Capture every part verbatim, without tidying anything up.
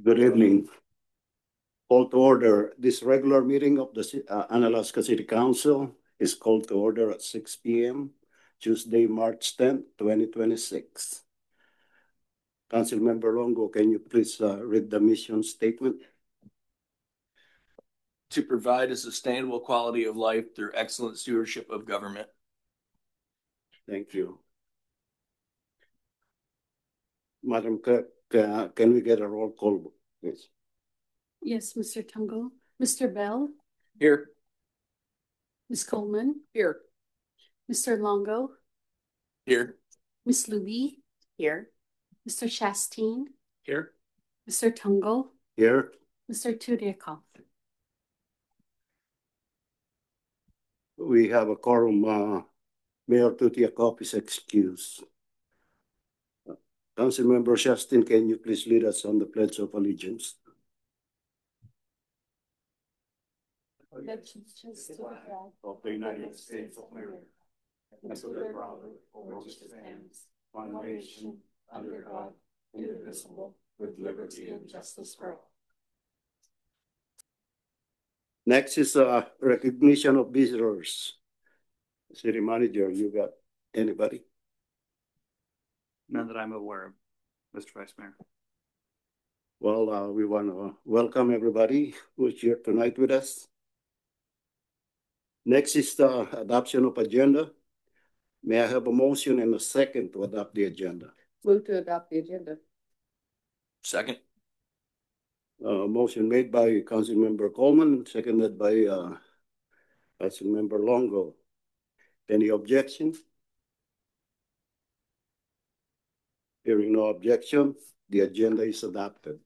Good evening. Call to order. This regular meeting of the uh, Analaska City Council is called to order at six P M Tuesday, March tenth, twenty twenty-six. Council Member Longo, can you please uh, read the mission statement? To provide a sustainable quality of life through excellent stewardship of government. Thank you. Madam Clerk, uh, can we get a roll call, please? Yes, Mister Tungo. Mister Bell? Here. Miz Coleman? Here. Mister Longo? Here. Miz Luby? Here. Mister Chasteen? Here. Mister Tungo? Here. Mister Tudiakov? We have a quorum. Uh, Mayor Tudiakov is excused. Uh, Councilmember Chasteen, can you please lead us on the Pledge of Allegiance? Allegiance to the flag of the United States of America, and to the republic for which it stands, one nation, under God, indivisible, with liberty and justice for all. Next is uh, recognition of visitors. City Manager, you got anybody? None that I'm aware of, Mister Vice Mayor. Well, uh, we want to welcome everybody who's here tonight with us. Next is the adoption of agenda. May I have a motion and a second to adopt the agenda? Move to adopt the agenda. Second. Uh, motion made by Councilmember Coleman, seconded by uh, Councilmember Longo. Any objection? Hearing no objection, the agenda is adopted.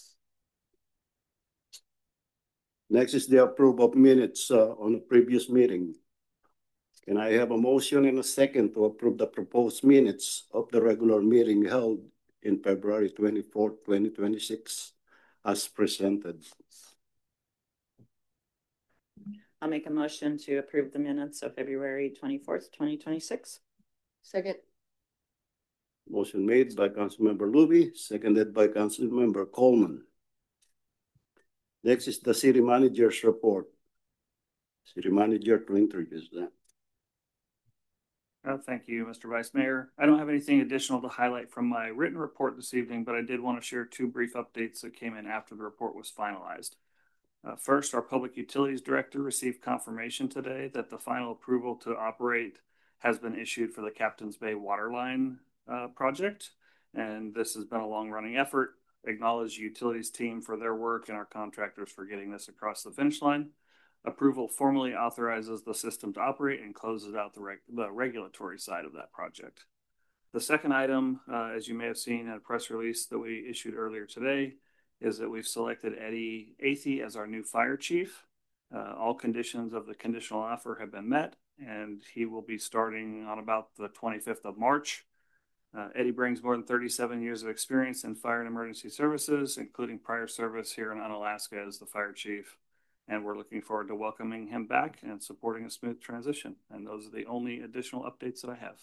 Next is the approval of minutes uh, on the previous meeting. Can I have a motion and a second to approve the proposed minutes of the regular meeting held in February twenty-fourth, twenty twenty-six as presented? I'll make a motion to approve the minutes of February twenty-fourth, twenty twenty-six. Second. Motion made by Councilmember Luby, seconded by Councilmember Coleman. Next is the city manager's report. City manager to introduce that. Uh, thank you, Mister Vice Mayor. I don't have anything additional to highlight from my written report this evening, but I did want to share two brief updates that came in after the report was finalized. Uh, first, our Public Utilities Director received confirmation today that the final approval to operate has been issued for the Captain's Bay Waterline uh, project. And this has been a long-running effort. Acknowledge the utilities team for their work and our contractors for getting this across the finish line. Approval formally authorizes the system to operate and closes out the, reg the regulatory side of that project. The second item, uh, as you may have seen in a press release that we issued earlier today, is that we've selected Eddie Athey as our new fire chief. Uh, all conditions of the conditional offer have been met, and he will be starting on about the twenty-fifth of March. Uh, Eddie brings more than thirty-seven years of experience in fire and emergency services, including prior service here in Unalaska as the fire chief. And we're looking forward to welcoming him back and supporting a smooth transition. And those are the only additional updates that I have.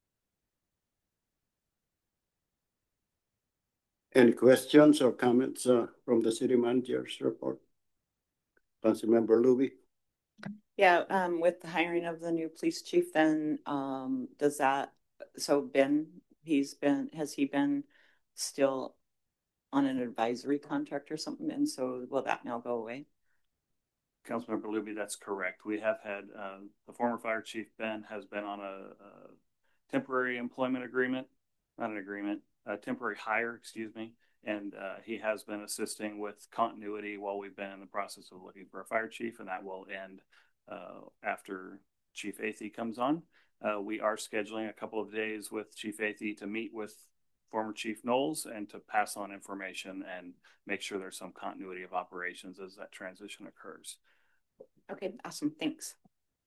Any questions or comments uh, from the city manager's report? Councilmember Luby? Yeah, um, with the hiring of the new police chief, then um, does that, so Ben, he's been, has he been still on an advisory contract or something? And so will that now go away? Councilmember Luby, that's correct. We have had uh, the former fire chief, Ben, has been on a, a temporary employment agreement, not an agreement, a temporary hire, excuse me. And uh, he has been assisting with continuity while we've been in the process of looking for a fire chief, and that will end uh, after Chief Athey comes on. Uh, we are scheduling a couple of days with Chief Athey to meet with former Chief Knowles and to pass on information and make sure there's some continuity of operations as that transition occurs. Okay, awesome. Thanks.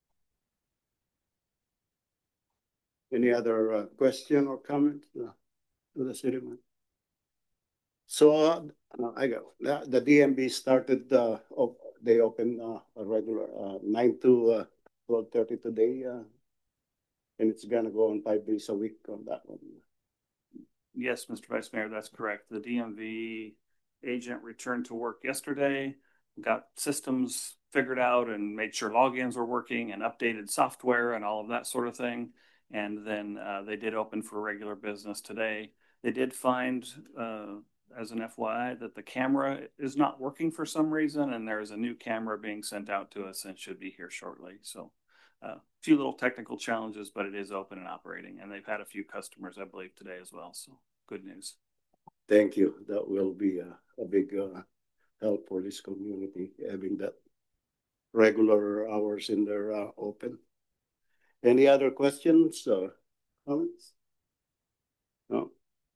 Any other uh, question or comment uh, to the city manager? So uh, I go. The, the D M V started. Uh, op they opened uh, a regular uh, nine to uh, twelve thirty today, uh, and it's gonna go on five days a week on that one. Yes, Mister Vice Mayor, that's correct. The D M V agent returned to work yesterday, got systems figured out and made sure logins were working and updated software and all of that sort of thing. And then uh, they did open for regular business today. They did find, uh, as an F Y I, that the camera is not working for some reason, and there's a new camera being sent out to us and should be here shortly. So a uh, few little technical challenges, but it is open and operating, and they've had a few customers, I believe, today as well. So good news. Thank you. That will be a, a big uh, help for this community, having that regular hours in their uh, open. Any other questions or comments? No.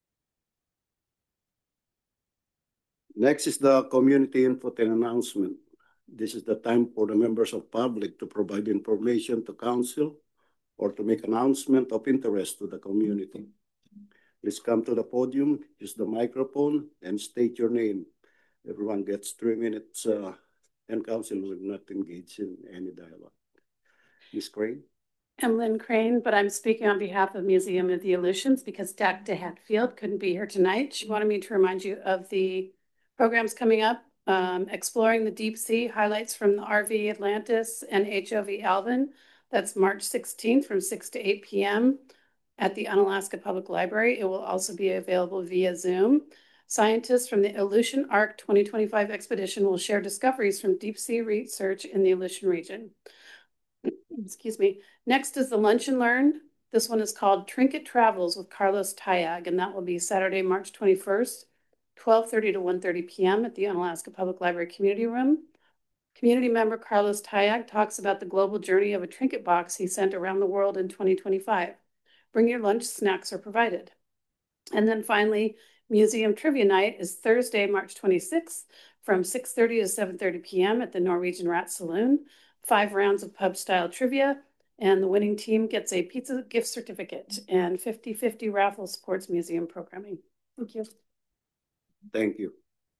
Next is the community input and announcement. This is the time for the members of public to provide information to council or to make announcement of interest to the community. Please come to the podium, use the microphone, and state your name. Everyone gets three minutes, uh, and council will not engage in any dialogue. Miz Crane? I'm Lynn Crane, but I'm speaking on behalf of Museum of the Aleutians because Doctor Hatfield couldn't be here tonight. She wanted me to remind you of the programs coming up. Um, Exploring the Deep Sea, highlights from the R V Atlantis and H O V Alvin. That's March sixteenth from six to eight p m at the Unalaska Public Library. It will also be available via Zoom. Scientists from the Aleutian Arc twenty twenty-five expedition will share discoveries from deep sea research in the Aleutian region. Excuse me. Next is the Lunch and Learn. This one is called Trinket Travels with Carlos Tayag, and that will be Saturday, March twenty-first, twelve thirty to one thirty p m at the Unalaska Public Library Community Room. Community member Carlos Tayag talks about the global journey of a trinket box he sent around the world in twenty twenty-five. Bring your lunch, snacks are provided. And then finally, Museum Trivia Night is Thursday, March twenty-sixth from six thirty to seven thirty p m at the Norwegian Rat Saloon. Five rounds of pub-style trivia, and the winning team gets a pizza gift certificate, and fifty fifty raffle supports museum programming. Thank you. Thank you.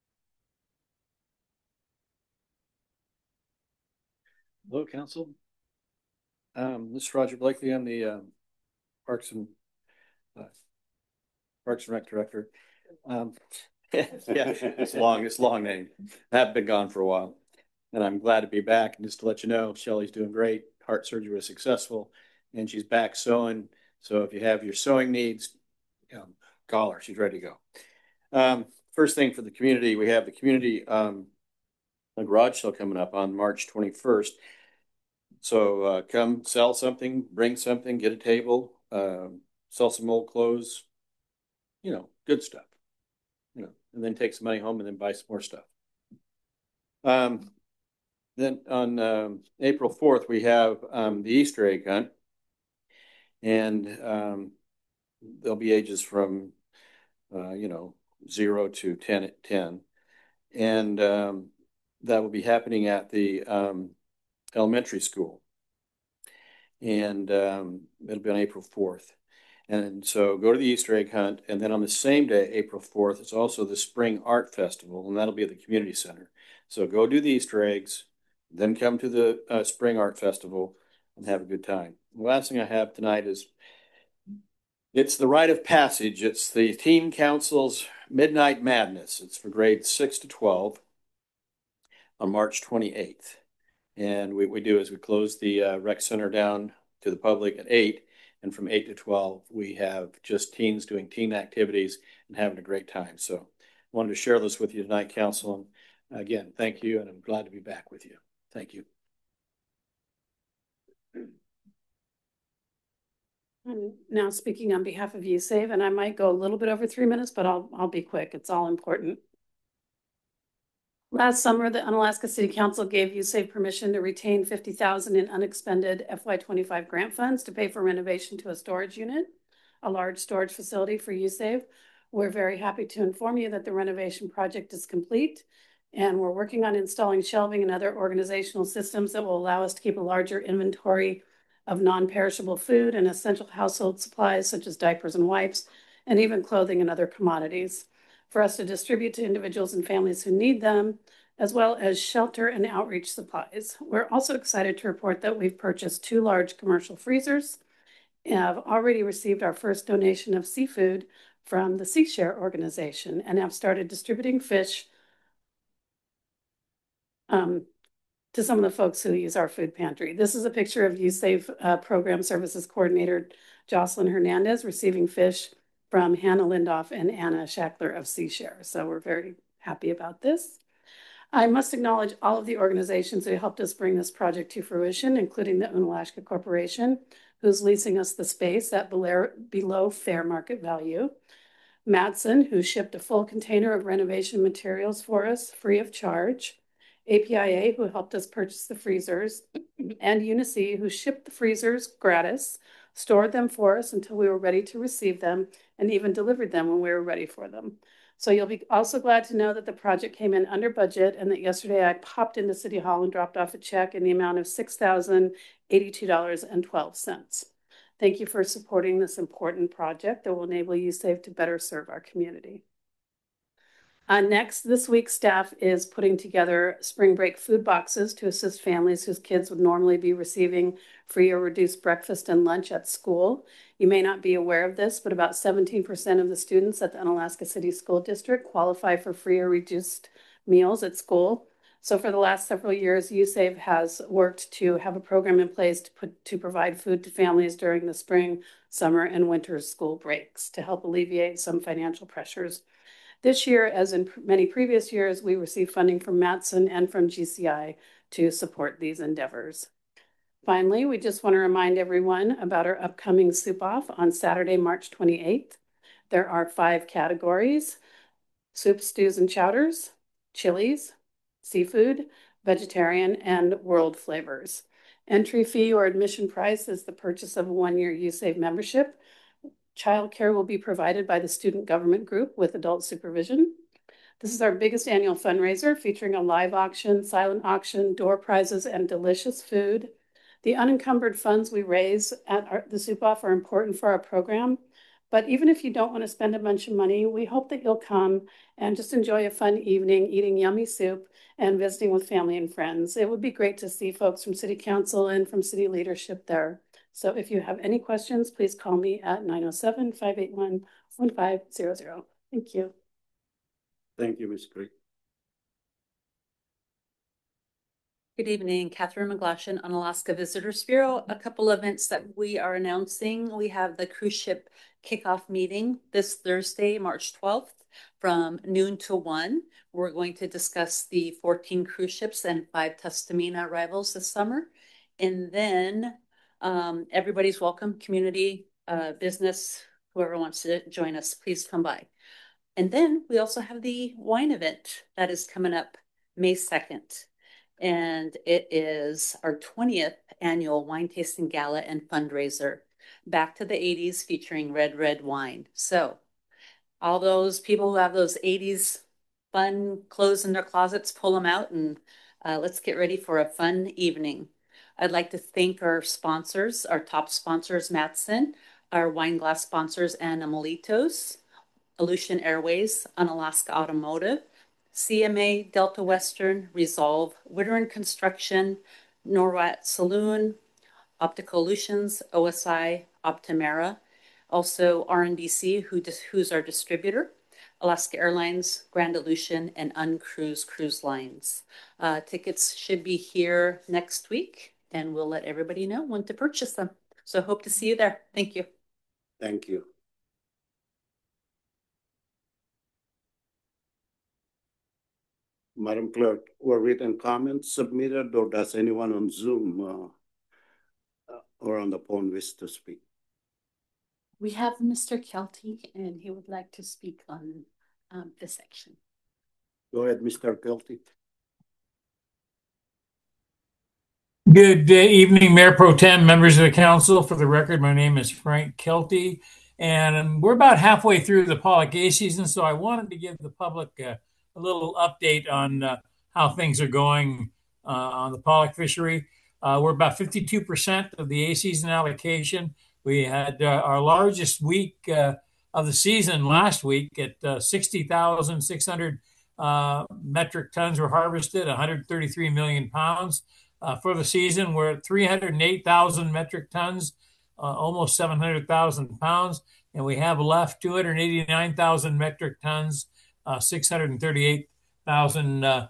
Hello, Council. Um, this is Roger Blakely. I'm the uh, Parks and uh, Parks and Rec Director. Um, yeah, it's long. It's a long name. I've been gone for a while, and I'm glad to be back. And just to let you know, Shelly's doing great. Heart surgery was successful, and she's back sewing. So if you have your sewing needs, um, call her. She's ready to go. Um, first thing for the community, we have the community um, a garage sale coming up on March twenty-first. So uh, come sell something, bring something, get a table, uh, sell some old clothes, you know, good stuff, you know, and then take some money home and then buy some more stuff. Um, then on um, April fourth, we have um, the Easter egg hunt, and um, there'll be ages from, uh, you know, zero to ten at ten. And um, that will be happening at the um, elementary school. And um, it'll be on April fourth. And so go to the Easter egg hunt. And then on the same day, April fourth, it's also the Spring Art Festival, and that'll be at the community center. So go do the Easter eggs, then come to the uh, Spring Art Festival and have a good time. The last thing I have tonight is it's the rite of passage. It's the Teen Council's Midnight Madness. It's for grades six to twelve on March twenty-eighth. And what we do is we close the uh, rec center down to the public at eight. And from eight to twelve, we have just teens doing teen activities and having a great time. So I wanted to share this with you tonight, Council. And again, thank you. And I'm glad to be back with you. Thank you. I'm now speaking on behalf of USAVE, and I might go a little bit over three minutes, but I'll, I'll be quick. It's all important. Last summer, the Unalaska City Council gave USAVE permission to retain fifty thousand dollars in unexpended F Y twenty-five grant funds to pay for renovation to a storage unit, a large storage facility for USAVE. We're very happy to inform you that the renovation project is complete, and we're working on installing shelving and other organizational systems that will allow us to keep a larger inventory of non-perishable food and essential household supplies such as diapers and wipes, and even clothing and other commodities, for us to distribute to individuals and families who need them, as well as shelter and outreach supplies. We're also excited to report that we've purchased two large commercial freezers and have already received our first donation of seafood from the Sea Share organization and have started distributing fish um, to some of the folks who use our food pantry. This is a picture of USAVE uh, Program Services Coordinator Jocelyn Hernandez receiving fish from Hannah Lindoff and Anna Shackler of Seashare. So we're very happy about this. I must acknowledge all of the organizations who helped us bring this project to fruition, including the Unalaska Corporation, who's leasing us the space at below fair market value. Matson, who shipped a full container of renovation materials for us free of charge. A P I A, who helped us purchase the freezers. And Unisea, who shipped the freezers gratis, stored them for us until we were ready to receive them, and even delivered them when we were ready for them. So you'll be also glad to know that the project came in under budget and that yesterday I popped into City Hall and dropped off a check in the amount of six thousand eighty-two dollars and twelve cents. Thank you for supporting this important project that will enable USAVE to better serve our community. Uh, next, this week, staff is putting together spring break food boxes to assist families whose kids would normally be receiving free or reduced breakfast and lunch at school. You may not be aware of this, but about seventeen percent of the students at the Unalaska City School District qualify for free or reduced meals at school. So for the last several years, USAVE has worked to have a program in place to put to provide food to families during the spring, summer, and winter school breaks to help alleviate some financial pressures. This year, as in many previous years, we received funding from Matson and from G C I to support these endeavors. Finally, we just want to remind everyone about our upcoming soup off on Saturday, March twenty-eighth. There are five categories: soup, stews, and chowders, chilies, seafood, vegetarian, and world flavors. Entry fee or admission price is the purchase of a one-year USAVE membership. Childcare will be provided by the student government group with adult supervision. This is our biggest annual fundraiser, featuring a live auction, silent auction, door prizes, and delicious food. The unencumbered funds we raise at our, the soup off are important for our program. But even if you don't want to spend a bunch of money, we hope that you'll come and just enjoy a fun evening eating yummy soup and visiting with family and friends. It would be great to see folks from City Council and from city leadership there. So if you have any questions, please call me at nine oh seven, five eight one, one five zero zero. Thank you. Thank you, Miz Creek. Good evening, Catherine McGlashan, Unalaska Visitors Bureau. A couple events that we are announcing. We have the cruise ship kickoff meeting this Thursday, March twelfth, from noon to one. We're going to discuss the fourteen cruise ships and five Tustamina arrivals this summer. And then um, everybody's welcome, community, uh, business, whoever wants to join us, please come by. And then we also have the wine event that is coming up May second. And it is our twentieth annual wine tasting gala and fundraiser, back to the eighties, featuring red, red wine. So all those people who have those eighties fun clothes in their closets, pull them out and uh, let's get ready for a fun evening. I'd like to thank our sponsors, our top sponsors, Matson, our wine glass sponsors, Anna Molitos, Aleutian Airways, Unalaska Automotive, C M A, Delta Western, Resolve, Wittern Construction, Norwat Saloon, Optical Aleutians, O S I, Optimera, also R and D C, who who's our distributor, Alaska Airlines, Grand Aleutian, and Uncruise Cruise Lines. Uh, tickets should be here next week, and we'll let everybody know when to purchase them. So hope to see you there. Thank you. Thank you. Madam Clerk, were written comments submitted, or does anyone on Zoom uh, uh, or on the phone wish to speak? We have Mister Kelty, and he would like to speak on um, this section. Go ahead, Mister Kelty. Good uh, evening, Mayor Pro Tem, members of the council. For the record, my name is Frank Kelty, and we're about halfway through the pollock A season, so I wanted to give the public uh, a little update on uh, how things are going uh, on the pollock fishery. Uh, we're about fifty-two percent of the A season allocation. We had uh, our largest week uh, of the season last week at uh, sixty thousand six hundred uh, metric tons were harvested, one hundred thirty-three million pounds. Uh, for the season, we're at three hundred eight thousand metric tons, uh, almost seven hundred thousand pounds, and we have left two hundred eighty-nine thousand metric tons, uh, six hundred thirty-eight thousand uh,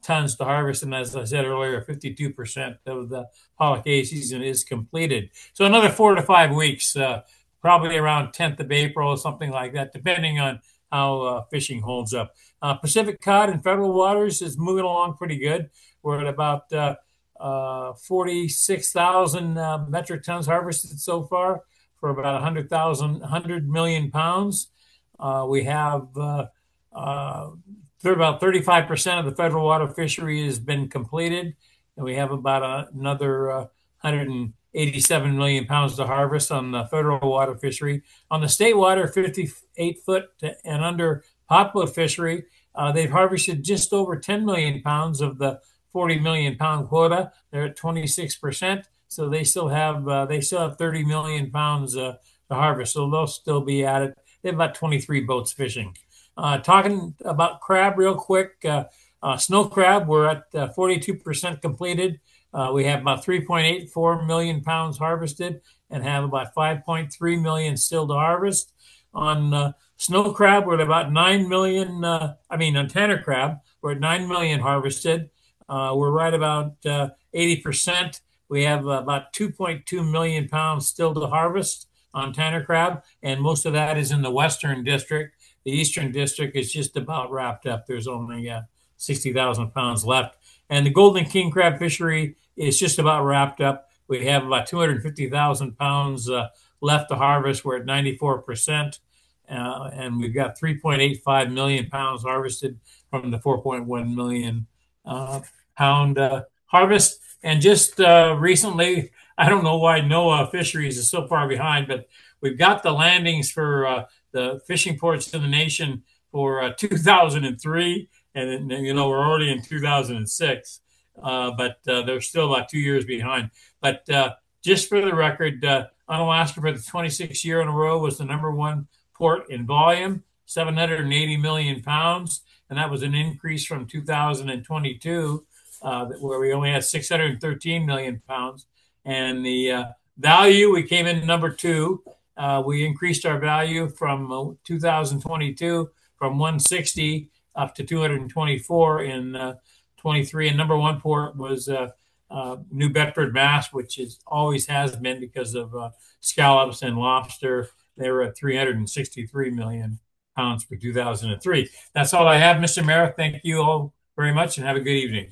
tons to harvest. And as I said earlier, fifty-two percent of the pollock hay season is completed. So another four to five weeks, uh, probably around tenth of April or something like that, depending on how uh, fishing holds up. Uh, Pacific cod in federal waters is moving along pretty good. We're at about uh, uh, forty-six thousand uh, metric tons harvested so far for about one hundred thousand, one hundred million pounds. Uh, we have uh, uh, about thirty-five percent of the federal water fishery has been completed, and we have about uh, another uh, one hundred eighty-seven million pounds to harvest on the federal water fishery. On the state water, fifty-eight foot and under poplar fishery, uh, they've harvested just over ten million pounds of the forty million pound quota. They're at twenty-six percent, so they still have uh, they still have thirty million pounds uh, to harvest. So they'll still be at it. They have about twenty-three boats fishing. Uh, talking about crab real quick, uh, uh, snow crab, we're at uh, forty-two percent completed. Uh, we have about three point eight four million pounds harvested and have about five point three million still to harvest. On uh, snow crab, we're at about nine million. Uh, I mean, on tanner crab, we're at nine million harvested. Uh, we're right about uh, eighty percent. We have about two point two million pounds still to harvest on tanner crab, and most of that is in the Western District. The Eastern District is just about wrapped up. There's only uh, sixty thousand pounds left. And the golden king crab fishery is just about wrapped up. We have about two hundred fifty thousand pounds uh, left to harvest. We're at ninety-four percent. Uh, and we've got three point eight five million pounds harvested from the four point one million uh, pound uh, harvest. And just uh, recently, I don't know why NOAA Fisheries is so far behind, but we've got the landings for uh, the fishing ports in the nation for uh, two thousand three, and you know we're already in two thousand six, uh, but uh, they're still about two years behind. But uh, just for the record, uh, Unalaska for the twenty-sixth year in a row was the number one port in volume, seven hundred eighty million pounds, and that was an increase from two thousand twenty-two, uh, where we only had six hundred thirteen million pounds. And the uh, value, we came in number two. Uh, we increased our value from uh, two thousand twenty-two from one hundred sixty up to two hundred twenty-four in uh, twenty-three. And number one port was uh, uh, New Bedford, Mass, which is always has been because of uh, scallops and lobster. They were at three hundred sixty-three million pounds for two thousand three. That's all I have, Mister Mayor. Thank you all very much and have a good evening.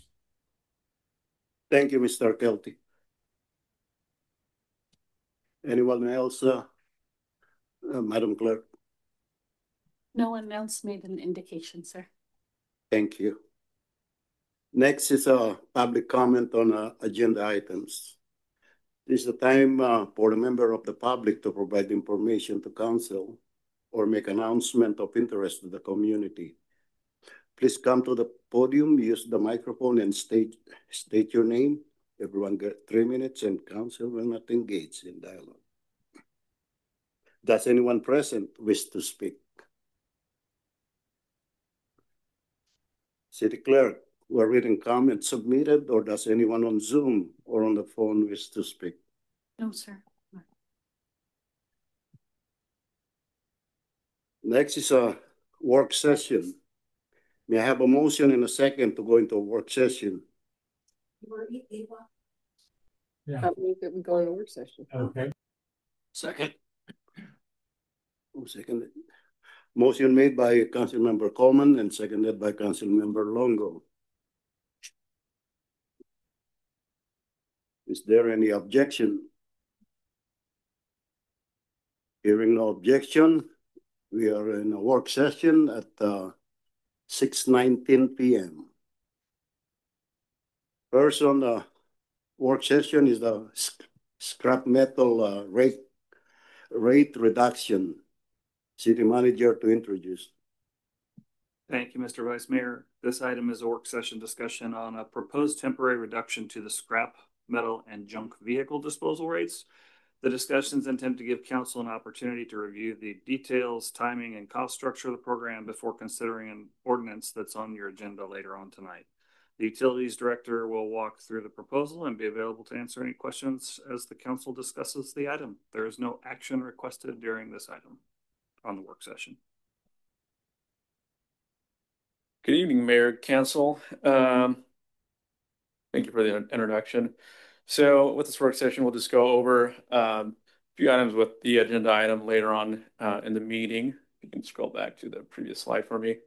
Thank you, Mister Kelty. Anyone else, uh, uh, Madam Clerk? No one else made an indication, sir. Thank you. Next is a uh, public comment on uh, agenda items. This is the time uh, for a member of the public to provide information to council or make announcement of interest to the community. Please come to the podium, use the microphone and state, state your name. Everyone get three minutes and council will not engage in dialogue. Does anyone present wish to speak? City Clerk, we're reading comments submitted, or does anyone on Zoom or on the phone wish to speak? No, sir. No. Next is a work session. May I have a motion in a second to go into a work session? Yeah. We go into work session. Okay. Second. Oh, second. Motion made by Councilmember Coleman and seconded by Councilmember Longo. Is there any objection? Hearing no objection, we are in a work session at uh, six nineteen p m First on the work session is the scrap metal uh, rate rate reduction. City Manager to introduce. Thank you, Mister Vice Mayor. This item is a work session discussion on a proposed temporary reduction to the scrap metal and junk vehicle disposal rates. The discussion is intended to give council an opportunity to review the details, timing, and cost structure of the program before considering an ordinance that's on your agenda later on tonight. The Utilities Director will walk through the proposal and be available to answer any questions as the council discusses the item. There is no action requested during this item on the work session. Good evening, Mayor, Council. Um, thank you for the introduction. So with this work session, we'll just go over um, a few items with the agenda item later on uh, in the meeting. You can scroll back to the previous slide for me.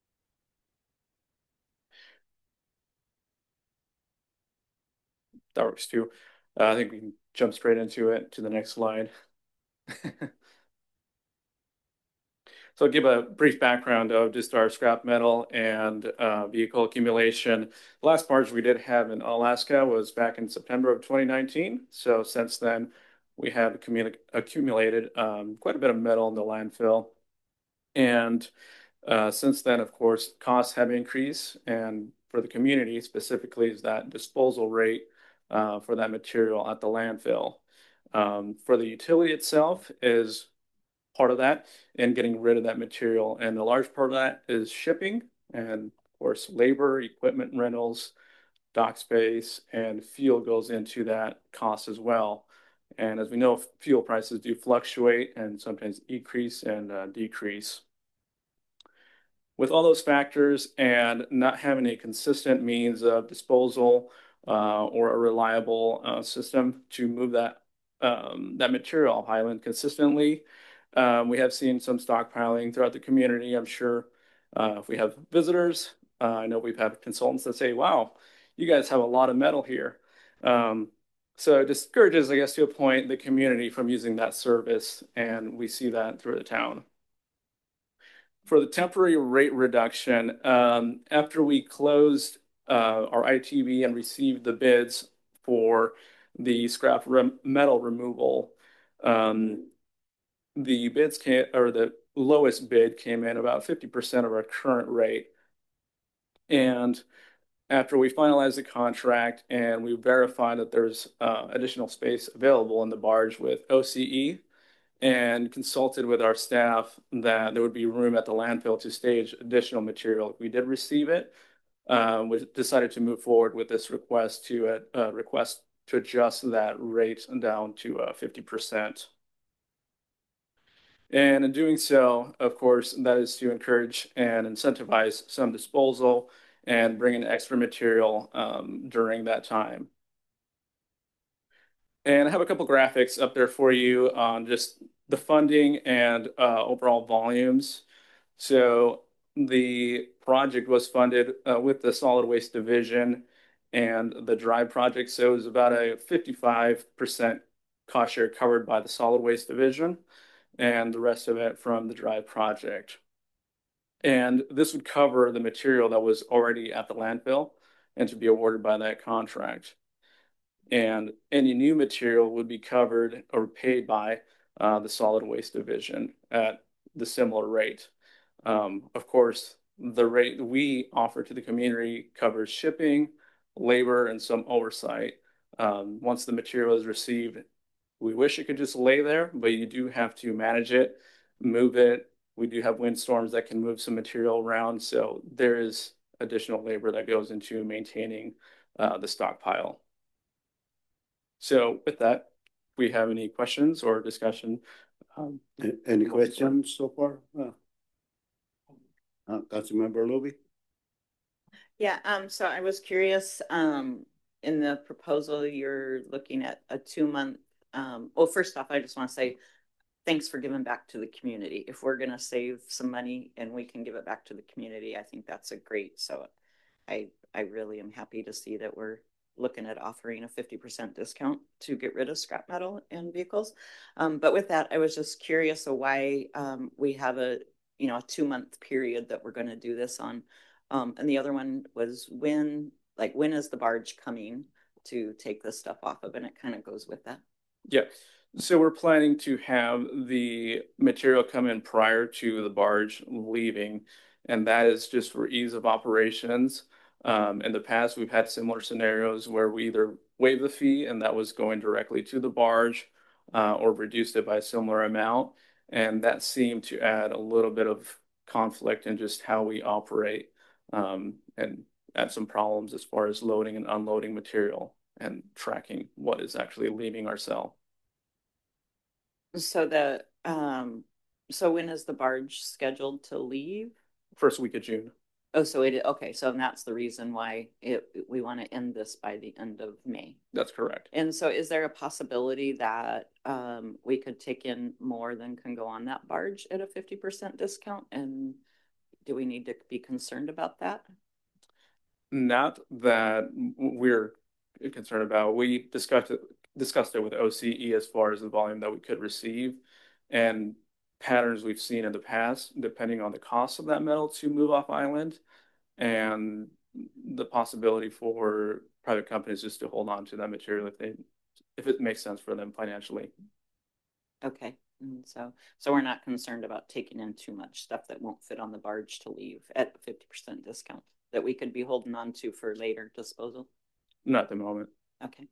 That works too. Uh, I think we can jump straight into it to the next slide. So I'll give a brief background of just our scrap metal and uh, vehicle accumulation. The last barge we did have in Alaska was back in September of twenty nineteen. So since then, we have accumulated um, quite a bit of metal in the landfill. And uh, since then, of course, costs have increased. And for the community specifically is that disposal rate uh, for that material at the landfill. Um, for the utility itself is part of that and getting rid of that material. And a large part of that is shipping and of course labor, equipment rentals, dock space, and fuel goes into that cost as well. And as we know, fuel prices do fluctuate and sometimes increase and uh, decrease. With all those factors and not having a consistent means of disposal uh, or a reliable uh, system to move that um, that material off island consistently, um, we have seen some stockpiling throughout the community. I'm sure uh, if we have visitors, uh, I know we've had consultants that say, "Wow, you guys have a lot of metal here." Um, so it discourages, I guess, to a point, the community from using that service, and we see that through the town. For the temporary rate reduction, um, after we closed uh, our I T B and received the bids for the scrap rem metal removal, um, the bids came, or the lowest bid came in about fifty percent of our current rate. And after we finalized the contract and we verified that there's uh, additional space available in the barge with O C E, and consulted with our staff that there would be room at the landfill to stage additional material. We did receive it. Uh, we decided to move forward with this request to uh, uh, request to adjust that rate down to uh, fifty percent. And in doing so, of course, that is to encourage and incentivize some disposal and bring in extra material um, during that time. And I have a couple graphics up there for you on just the funding and uh, overall volumes. So the project was funded uh, with the solid waste division and the dry project. So it was about a fifty-five percent cost share covered by the solid waste division and the rest of it from the dry project. And this would cover the material that was already at the landfill and to be awarded by that contract. And any new material would be covered or paid by uh, the solid waste division at the similar rate. Um, of course, the rate we offer to the community covers shipping, labor, and some oversight. Um, once the material is received, we wish it could just lay there, but you do have to manage it, move it. We do have windstorms that can move some material around, so there is additional labor that goes into maintaining uh, the stockpile. So with that, if we have any questions or discussion. Um, Any questions so far? Uh, uh, Councilmember Luby? Yeah, um, so I was curious, um, in the proposal, you're looking at a two-month, um, well, first off, I just want to say thanks for giving back to the community. If we're gonna save some money and we can give it back to the community, I think that's a great, so I, I really am happy to see that we're looking at offering a fifty percent discount to get rid of scrap metal in vehicles. Um, but with that, I was just curious of why um, we have a, you know, a two month period that we're going to do this on. Um, and the other one was when, like, when is the barge coming to take this stuff off of? And it kind of goes with that. Yeah. So we're planning to have the material come in prior to the barge leaving, and that is just for ease of operations. Um, in the past, we've had similar scenarios where we either waive the fee and that was going directly to the barge uh, or reduced it by a similar amount. And that seemed to add a little bit of conflict in just how we operate um, and add some problems as far as loading and unloading material and tracking what is actually leaving our cell. So the, um, so when is the barge scheduled to leave? First week of June. Oh, so it, okay, so that's the reason why it, we want to end this by the end of May. That's correct. And so is there a possibility that um, we could take in more than can go on that barge at a fifty percent discount? And do we need to be concerned about that? Not that we're concerned about. We discussed it, discussed it with O C E as far as the volume that we could receive and patterns we've seen in the past, depending on the cost of that metal to move off island and the possibility for private companies just to hold on to that material if they, if it makes sense for them financially. Okay. And so, so we're not concerned about taking in too much stuff that won't fit on the barge to leave at fifty percent discount that we could be holding on to for later disposal? Not at the moment. Okay.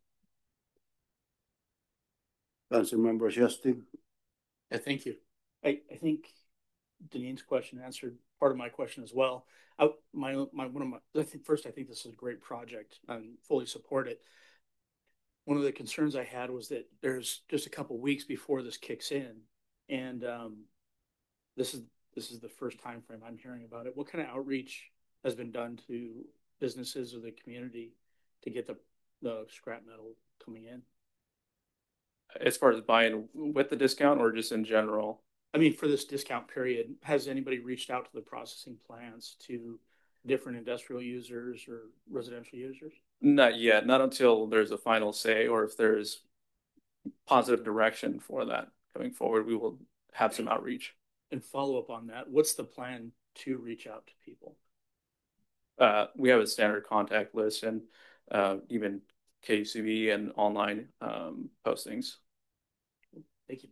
Councilmember Justin. Yeah, thank you. I, I think Danine's question answered part of my question as well. I, my, my, one of my, I think first, I think this is a great project and fully support it. One of the concerns I had was that there's just a couple weeks before this kicks in, and um, this is this is the first time frame I'm hearing about it. What kind of outreach has been done to businesses or the community to get the the scrap metal coming in? As far as buying with the discount or just in general? I mean, for this discount period, has anybody reached out to the processing plants, to different industrial users or residential users? Not yet, not until there's a final say or if there's positive direction for that coming forward, we will have some outreach. And follow up on that, what's the plan to reach out to people? Uh, we have a standard contact list and uh, even K U C B and online um, postings. Thank you.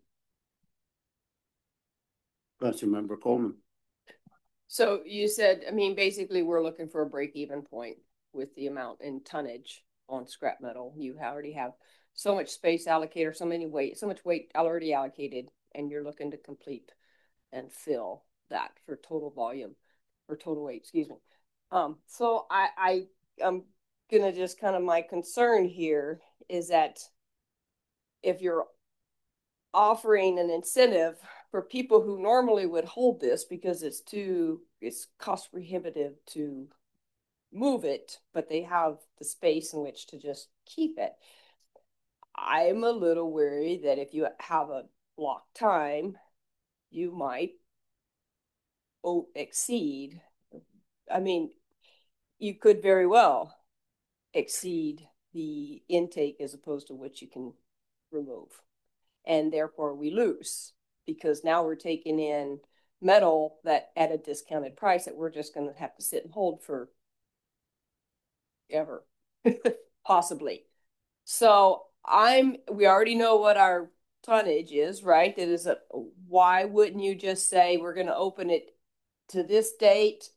Councilmember Coleman. So you said, I mean, basically we're looking for a break even point with the amount in tonnage on scrap metal. You already have so much space allocated, so many weight, so much weight already allocated, and you're looking to complete and fill that for total volume or total weight, excuse me. Um, so I, I, I'm gonna just kind of, my concern here is that if you're offering an incentive for people who normally would hold this because it's too, it's cost prohibitive to move it, but they have the space in which to just keep it. I'm a little worried that if you have a block time, you might oh, exceed. I mean, you could very well exceed the intake as opposed to what you can remove. And therefore we lose because now we're taking in metal that at a discounted price that we're just going to have to sit and hold for ever, possibly. So I'm, we already know what our tonnage is, right? That is a, why wouldn't you just say we're going to open it to this date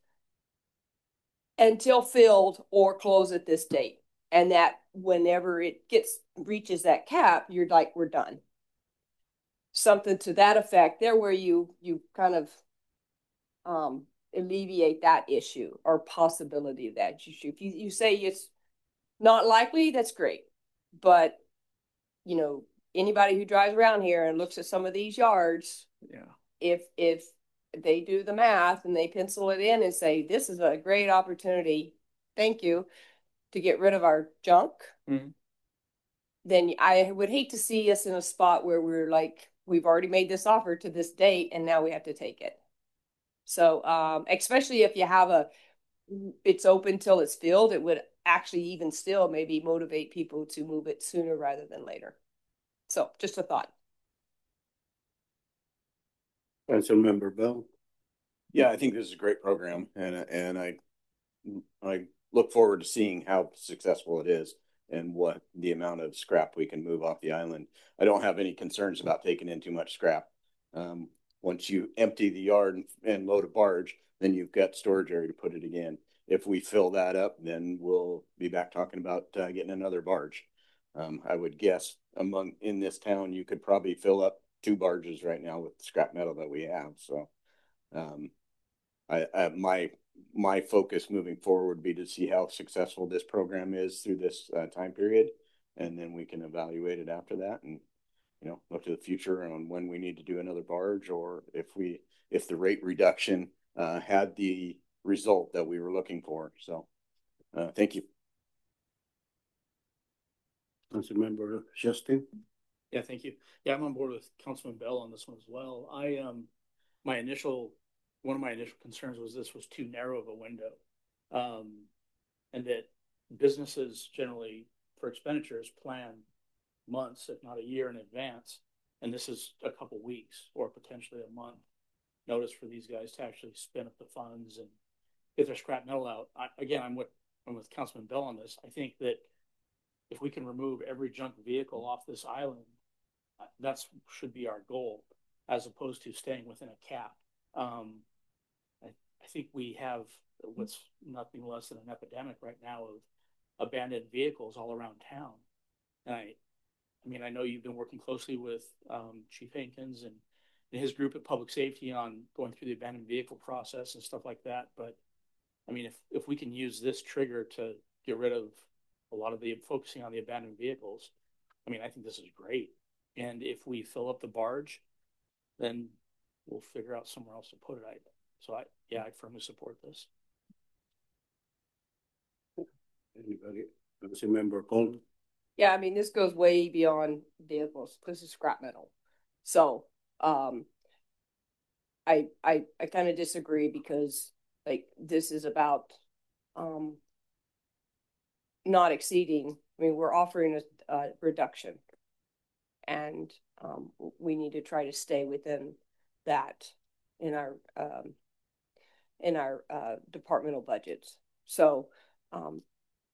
until filled or close at this date? And that whenever it gets, reaches that cap, you're like, we're done. Something to that effect there where you, you kind of um, alleviate that issue or possibility of that issue. If you, you say it's not likely, that's great. But, you know, anybody who drives around here and looks at some of these yards, yeah, if, if they do the math and they pencil it in and say, this is a great opportunity, thank you, to get rid of our junk, mm-hmm. then I would hate to see us in a spot where we're like, we've already made this offer to this date and now we have to take it. So, um, especially if you have a, it's open till it's filled, it would actually even still maybe motivate people to move it sooner rather than later. So just a thought. Councilmember Bell. Yeah, I think this is a great program, and and I I look forward to seeing how successful it is and what the amount of scrap we can move off the island. I don't have any concerns about taking in too much scrap. Um, once you empty the yard and, and load a barge, then you've got storage area to put it again. If we fill that up, then we'll be back talking about uh, getting another barge. Um, I would guess among in this town, you could probably fill up two barges right now with the scrap metal that we have. So um, I, I my my focus moving forward would be to see how successful this program is through this uh, time period, and then we can evaluate it after that, and you know, look to the future on when we need to do another barge, or if we if the rate reduction uh, had the result that we were looking for. So, uh, thank you. Councilmember Justin. Yeah, thank you. Yeah, I'm on board with Councilman Bell on this one as well. I, um, my initial, one of my initial concerns was this was too narrow of a window. Um, and that businesses generally for expenditures plan months, if not a year in advance. And this is a couple weeks or potentially a month notice for these guys to actually spin up the funds and get their scrap metal out. I, again, I'm with, I'm with Councilman Bell on this. I think that if we can remove every junk vehicle off this island, that's should be our goal, as opposed to staying within a cap. Um, I, I think we have what's nothing less than an epidemic right now of abandoned vehicles all around town. And I, I mean, I know you've been working closely with um, Chief Hankins and, and his group at Public Safety on going through the abandoned vehicle process and stuff like that. But I mean, if if we can use this trigger to get rid of a lot of the focusing on the abandoned vehicles, I mean, I think this is great. And if we fill up the barge, then we'll figure out somewhere else to put it. I, so I, yeah, I firmly support this. Anybody? Councilmember Coleman. Yeah, I mean, this goes way beyond vehicles. This is scrap metal. So, um, I, I, I kind of disagree because like this is about, um, not exceeding. I mean, we're offering a, a reduction, and um, we need to try to stay within that in our um, in our uh, departmental budgets. So um,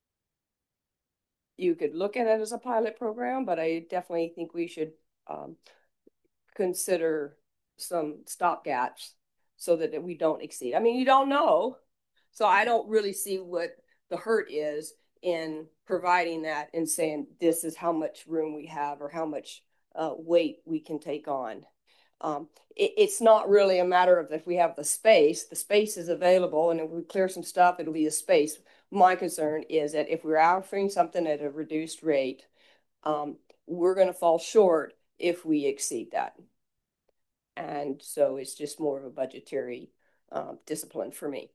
you could look at it as a pilot program, but I definitely think we should um, consider some stopgaps so that we don't exceed. I mean, you don't know, so I don't really see what the hurt is in providing that and saying this is how much room we have or how much uh, weight we can take on. Um, it, it's not really a matter of if we have the space. The space is available, and if we clear some stuff, it'll be a space. My concern is that if we're offering something at a reduced rate, um, we're going to fall short if we exceed that. And so it's just more of a budgetary uh, discipline for me.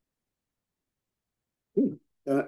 Uh,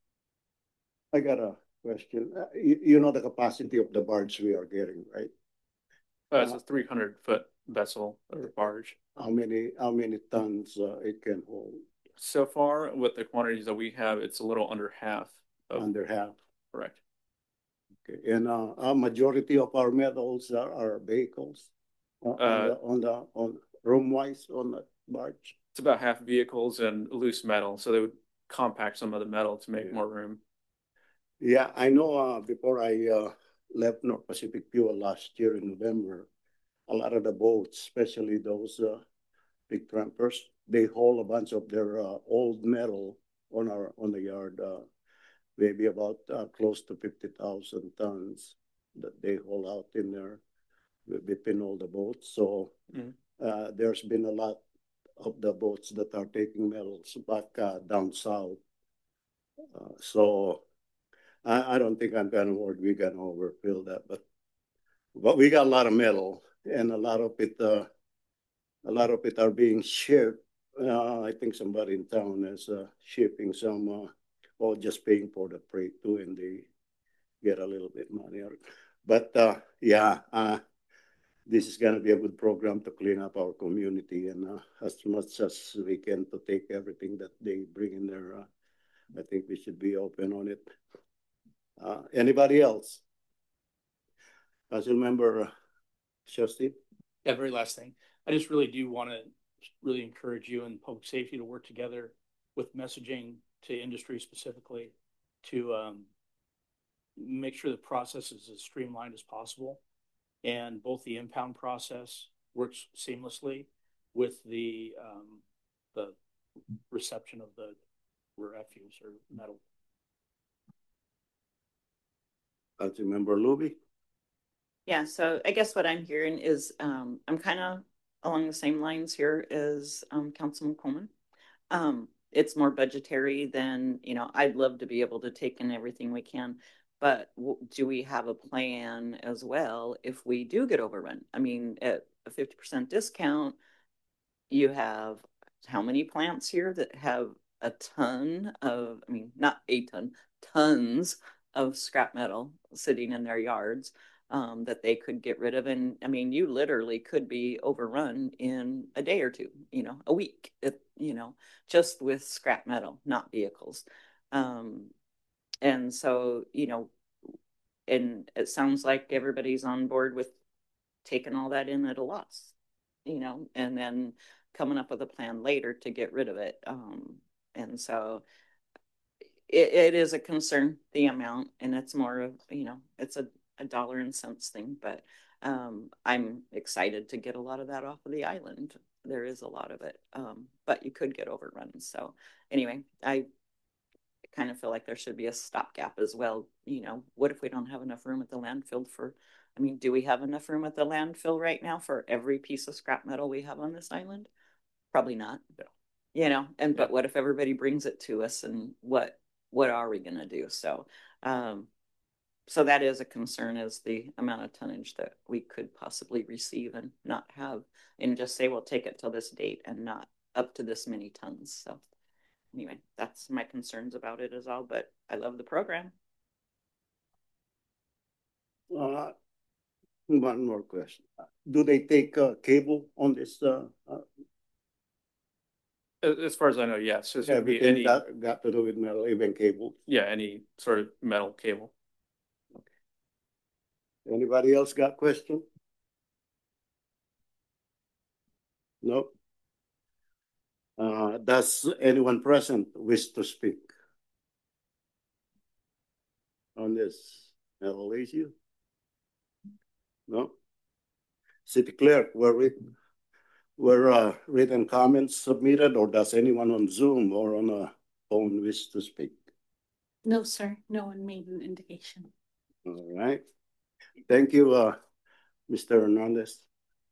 I got a question. Uh, you, you know the capacity of the barge we are getting, right? Uh, it's a three hundred foot vessel or barge. How many how many tons uh, it can hold? So far, with the quantities that we have, it's a little under half. Of, Under half. Correct. Okay, and uh, a majority of our metals are, are vehicles uh, on Uh, the on the on room wise on the barge. It's about half vehicles and loose metal, so they would compact some of the metal to make Yeah. more room. Yeah, I know. Uh, before I uh, left North Pacific Fuel last year in November, a lot of the boats, especially those uh, big trampers, they haul a bunch of their uh, old metal on our on the yard. Uh, maybe about uh, close to fifty thousand tons that they haul out in there between all the boats. So Mhm. uh, there's been a lot of the boats that are taking metals back uh, down south. Uh, so I, I don't think I'm gonna worry we're gonna overfill that, but but we got a lot of metal and a lot of it uh, a lot of it are being shipped. Uh, I think somebody in town is uh, shipping some uh, or just paying for the freight too, and they get a little bit money. But uh, yeah, uh, this is gonna be a good program to clean up our community, and uh, as much as we can to take everything that they bring in there. Uh, I think we should be open on it. Uh, anybody else? Councilmember uh, Shusty? Yeah, very last thing. I just really do want to really encourage you and public safety to work together with messaging to industry specifically to um, make sure the process is as streamlined as possible. And both the impound process works seamlessly with the um, the reception of the refuse or metal. Councilmember Luby? Yeah, so I guess what I'm hearing is um, I'm kind of along the same lines here as um, Councilman Coleman. Um, it's more budgetary than, you know, I'd love to be able to take in everything we can, but w- do we have a plan as well if we do get overrun? I mean, at a fifty percent discount, you have how many plants here that have a ton of, I mean, not a ton, tons of scrap metal sitting in their yards um, that they could get rid of. And I mean, you literally could be overrun in a day or two, you know, a week, if, you know, just with scrap metal, not vehicles. Um, and so, you know, and it sounds like everybody's on board with taking all that in at a loss, you know, and then coming up with a plan later to get rid of it. Um, and so it, it is a concern, the amount, and it's more of, you know, it's a, a dollar and cents thing, but um, I'm excited to get a lot of that off of the island. There is a lot of it, um, but you could get overrun. So anyway, I kind of feel like there should be a stopgap as well. You know, what if we don't have enough room at the landfill for, I mean, do we have enough room at the landfill right now for every piece of scrap metal we have on this island? Probably not. Yeah. You know, and but what if everybody brings it to us, and what what are we gonna do? So um so that is a concern, is the amount of tonnage that we could possibly receive and not have, and just say we'll take it till this date and not up to this many tons. So anyway, that's my concerns about it is all, but I love the program. Uh, one more question. Do they take uh, cable on this? Uh, uh, As far as I know, yes. It's gonna be everything any, got, got to do with metal, even cable? yeah, any sort of metal cable. Anybody else got question? No? Uh, does anyone present wish to speak on this metal issue? No? City Clerk, were, we, were uh, written comments submitted, or does anyone on Zoom or on a phone wish to speak? No, sir. No one made an indication. All right. Thank you, uh, Mister Hernandez.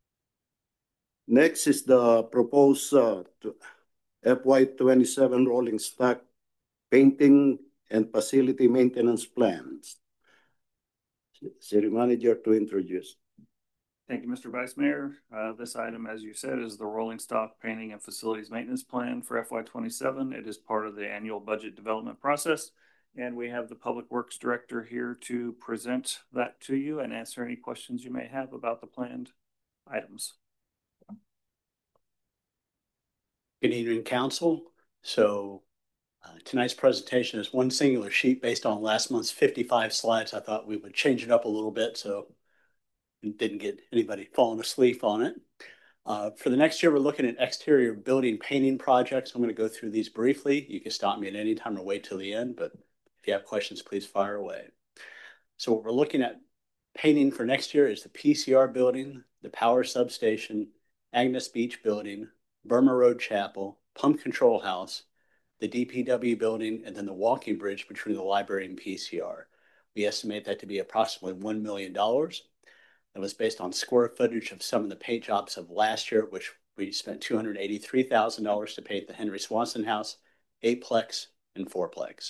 Next is the proposed uh, F Y twenty-seven rolling stock painting and facility maintenance plans. City Manager to introduce. Thank you, Mister Vice Mayor. Uh, this item, as you said, is the rolling stock painting and facilities maintenance plan for F Y twenty-seven. It is part of the annual budget development process. And we have the Public Works Director here to present that to you and answer any questions you may have about the planned items. Good evening, Council. So uh, tonight's presentation is one singular sheet based on last month's fifty-five slides. I thought we would change it up a little bit so it didn't get anybody falling asleep on it. Uh, for the next year, we're looking at exterior building painting projects. I'm going to go through these briefly. You can stop me at any time or wait till the end, but if you have questions, please fire away. So what we're looking at painting for next year is the P C R building, the power substation, Agnes Beach building, Burma Road Chapel, Pump Control House, the D P W building, and then the walking bridge between the library and P C R. We estimate that to be approximately one million dollars. That was based on square footage of some of the paint jobs of last year, which we spent two hundred eighty-three thousand dollars to paint the Henry Swanson House, eightplex, and fourplex.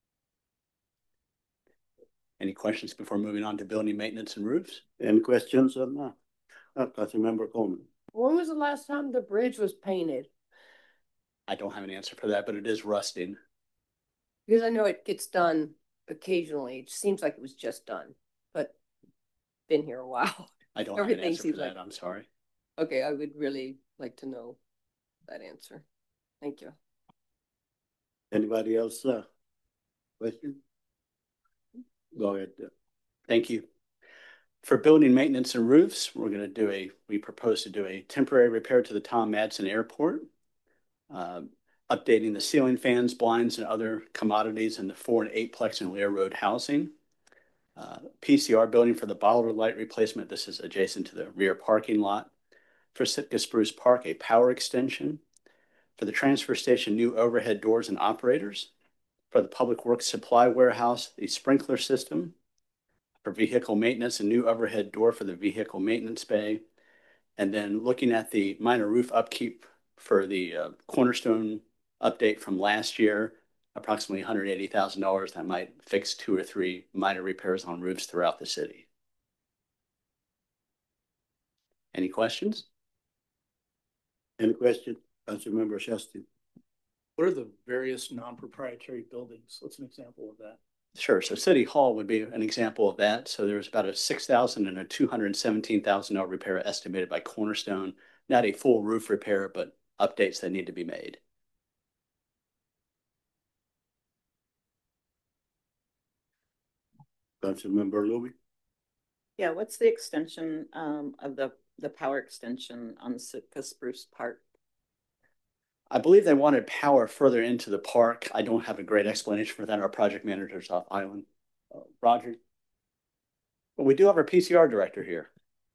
Any questions before moving on to building maintenance and roofs? Any questions on that? Uh, Councilmember Coleman. When was the last time the bridge was painted? I don't have an answer for that, but it is rusting. Because I know it gets done occasionally. It seems like it was just done, but been here a while. I don't have an Everything answer for seems that. like- I'm sorry. Okay, I would really like to know that answer. Thank you. Anybody else? Uh, question? Go ahead. Thank you. For building maintenance and roofs, we're going to do a, we propose to do a temporary repair to the Tom Madsen Airport, uh, updating the ceiling fans, blinds, and other commodities in the four and eightplex and Lear Road housing. Uh, P C R building for the bollard light replacement. This is adjacent to the rear parking lot. For Sitka Spruce Park, a power extension. For the transfer station, new overhead doors and operators. For the Public Works Supply Warehouse, the sprinkler system. For vehicle maintenance, a new overhead door for the vehicle maintenance bay. And then looking at the minor roof upkeep for the uh, Cornerstone update from last year, approximately one hundred eighty thousand dollars that might fix two or three minor repairs on roofs throughout the city. Any questions? Any question? Councilmember Shastin. What are the various non-proprietary buildings? What's an example of that? Sure. So City Hall would be an example of that. So there's about a six thousand and a two hundred seventeen thousand dollar repair estimated by Cornerstone. Not a full roof repair, but updates that need to be made. Councilmember Louie. Yeah, what's the extension um of the the power extension on Sitka Spruce Park? I believe they wanted power further into the park. I don't have a great explanation for that. Our project manager's off island. Uh, Roger. But we do have our P C R director here.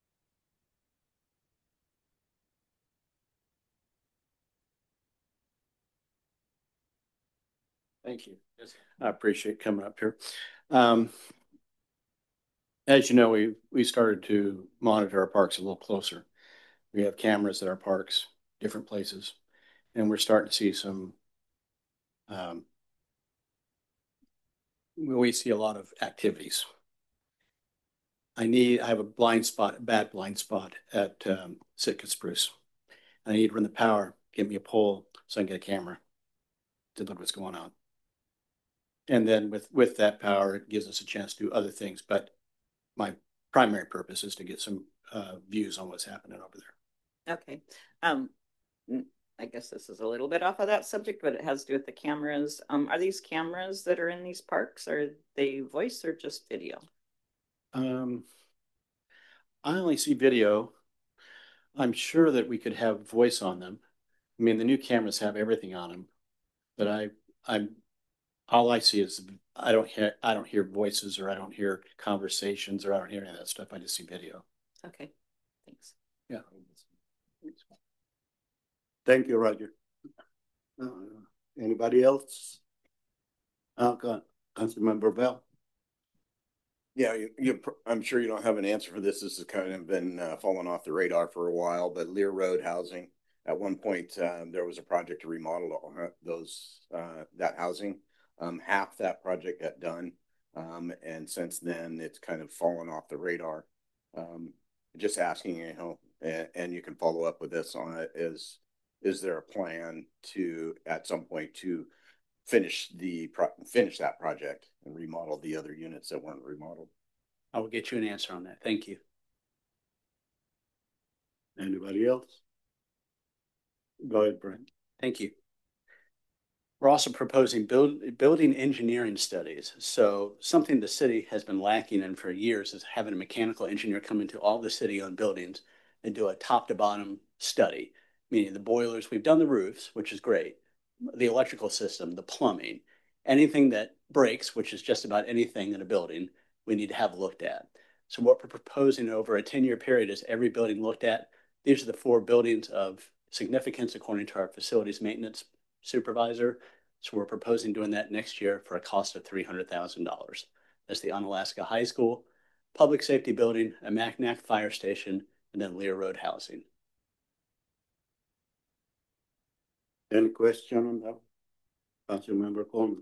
Thank you. Yes, I appreciate coming up here. Um, as you know, we we started to monitor our parks a little closer. We have cameras at our parks, different places, and we're starting to see some. Um, we see a lot of activities. I need. I have a blind spot, a bad blind spot at um, Sitka Spruce. I need to run the power, get me a pole, so I can get a camera to look what's going on. And then with with that power, it gives us a chance to do other things. But my primary purpose is to get some uh, views on what's happening over there. Okay. Um, I guess this is a little bit off of that subject, but it has to do with the cameras. Um, are these cameras that are in these parks, are they voice or just video? Um, I only see video. I'm sure that we could have voice on them. I mean, the new cameras have everything on them, but I, I'm, all I see is I don't hear, I don't hear voices, or I don't hear conversations, or I don't hear any of that stuff. I just see video. Okay, thanks. Yeah. Thank you, Roger. Uh, anybody else? Uh, Councilmember Bell. Yeah, you, you, I'm sure you don't have an answer for this. This has kind of been uh, falling off the radar for a while, but Lear Road housing, at one point, um, there was a project to remodel those, uh, that housing. Um, half that project got done. Um, and since then it's kind of fallen off the radar. Um, just asking, you know, and, and you can follow up with this on it, is, is there a plan to, at some point, to finish the pro finish that project and remodel the other units that weren't remodeled? I will get you an answer on that. Thank you. Anybody else? Go ahead, Brent. Thank you. We're also proposing build, building engineering studies. So something the city has been lacking in for years is having a mechanical engineer come into all the city-owned buildings and do a top-to-bottom study, meaning the boilers. We've done the roofs, which is great, the electrical system, the plumbing, anything that breaks, which is just about anything in a building, we need to have looked at. So what we're proposing over a ten-year period is every building looked at. These are the four buildings of significance according to our facilities maintenance supervisor. So we're proposing doing that next year for a cost of three hundred thousand dollars. That's the Onalaska High School, Public Safety Building, a Mackinac Fire Station, and then Lear Road housing. Any question on that? Councilmember Coleman.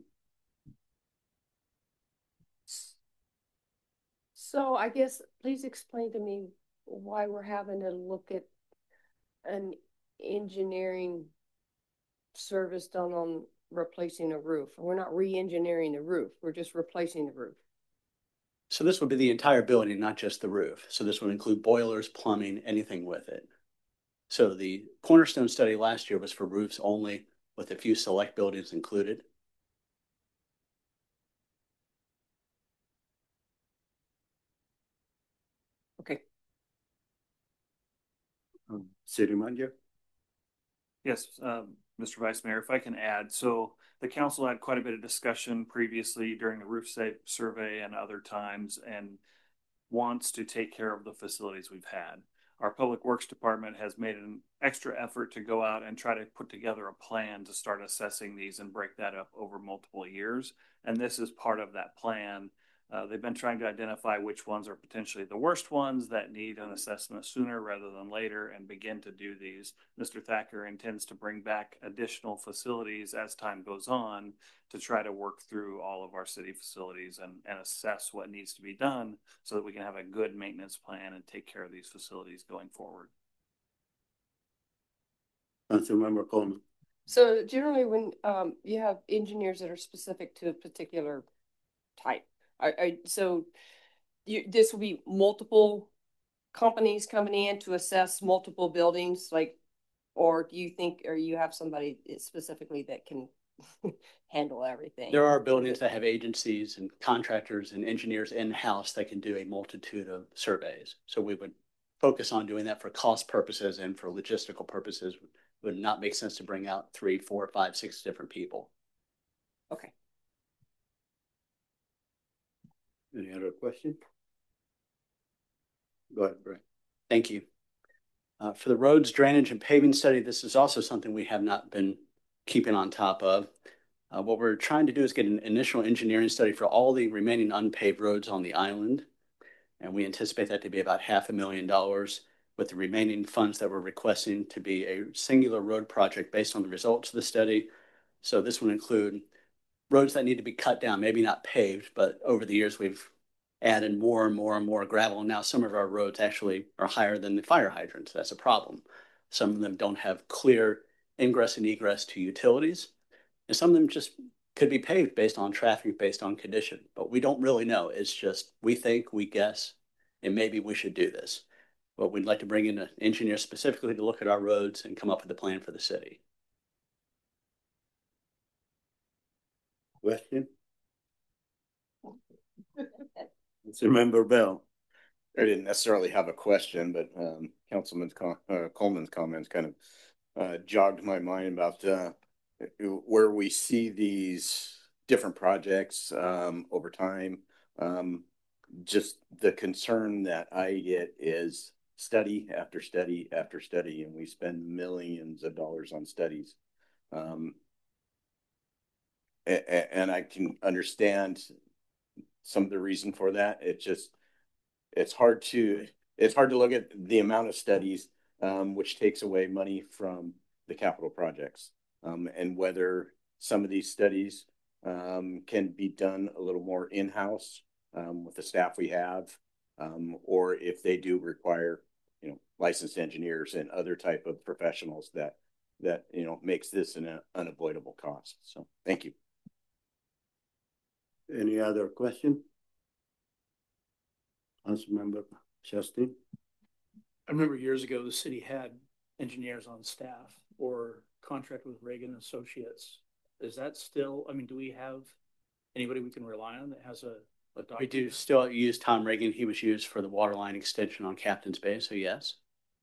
So I guess please explain to me why we're having to look at an engineering service done on replacing a roof. We're not re-engineering the roof. We're just replacing the roof. So this would be the entire building, not just the roof. So this would include boilers, plumbing, anything with it. So the Cornerstone study last year was for roofs only, with a few select buildings included. Okay. Um, City Manager. Yes, um, Mister Vice Mayor, if I can add, so the council had quite a bit of discussion previously during the roof survey and other times, and wants to take care of the facilities we've had. Our Public Works Department has made an extra effort to go out and try to put together a plan to start assessing these and break that up over multiple years. And this is part of that plan. Uh, they've been trying to identify which ones are potentially the worst ones that need an assessment sooner rather than later and begin to do these. Mister Thacker intends to bring back additional facilities as time goes on to try to work through all of our city facilities and, and assess what needs to be done so that we can have a good maintenance plan and take care of these facilities going forward. Councilmember Coleman. So generally when um you have engineers that are specific to a particular type, I, I, so you, this will be multiple companies coming in to assess multiple buildings, like, or do you think, or you have somebody specifically that can handle everything? There are buildings that have agencies and contractors and engineers in-house that can do a multitude of surveys. So we would focus on doing that for cost purposes, and for logistical purposes, would not make sense to bring out three, four, five, six different people. Okay. Any other question? Go ahead, Brian. Thank you. Uh, for the roads, drainage, and paving study, this is also something we have not been keeping on top of. Uh, what we're trying to do is get an initial engineering study for all the remaining unpaved roads on the island. And we anticipate that to be about half a million dollars, with the remaining funds that we're requesting to be a singular road project based on the results of the study. So this would include roads that need to be cut down, maybe not paved, but over the years we've added more and more and more gravel. And now some of our roads actually are higher than the fire hydrants. That's a problem. Some of them don't have clear ingress and egress to utilities. And some of them just could be paved based on traffic, based on condition. But we don't really know. It's just, we think, we guess, and maybe we should do this. But we'd like to bring in an engineer specifically to look at our roads and come up with a plan for the city. Question? Councilmember Bell. I didn't necessarily have a question, but um, Councilman Com uh, Coleman's comments kind of uh, jogged my mind about uh, where we see these different projects um, over time. Um, just the concern that I get is study after study after study, and we spend millions of dollars on studies. Um, and I can understand some of the reason for that. It's just, it's hard to, it's hard to look at the amount of studies, um, which takes away money from the capital projects, um, and whether some of these studies um, can be done a little more in-house um, with the staff we have, um, or if they do require, you know, licensed engineers and other type of professionals that, that, you know, makes this an unavoidable cost. So thank you. Any other question? Councilmember Justin. I remember years ago, the city had engineers on staff or contract with Reagan Associates. Is that still, I mean, do we have anybody we can rely on that has a, a document? We do still use Tom Reagan. He was used for the water line extension on Captain's Bay, so yes.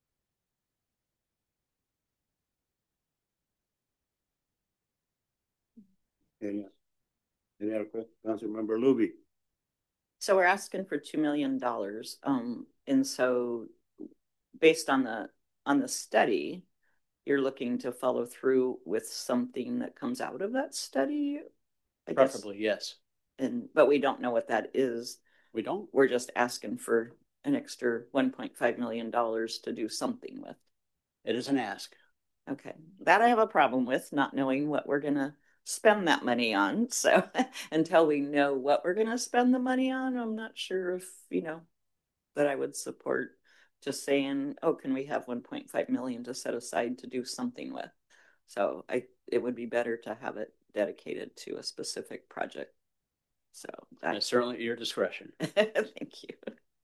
Any, any other question? Councilmember Luby. So we're asking for two million dollars. Um, and so based on the on the study, you're looking to follow through with something that comes out of that study? I Preferably, guess. yes. And but we don't know what that is. We don't. We're just asking for an extra one point five million dollars to do something with. It is an ask. Okay. That I have a problem with, not knowing what we're gonna spend that money on. So until we know what we're gonna spend the money on, I'm not sure if, you know, that I would support just saying, oh, can we have one point five million to set aside to do something with? So I, it would be better to have it dedicated to a specific project. So that's certainly at your discretion. Thank you.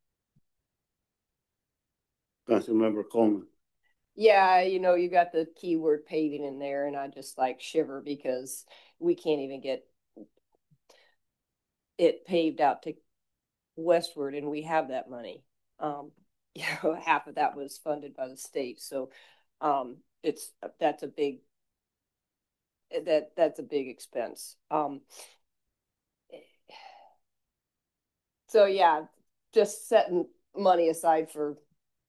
Councilmember Coleman. Yeah, you know, you got the keyword paving in there, and I just like shiver because we can't even get it paved out to westward, and we have that money. Um, you know, half of that was funded by the state, so um, it's that's a big that that's a big expense. Um, so yeah, just setting money aside for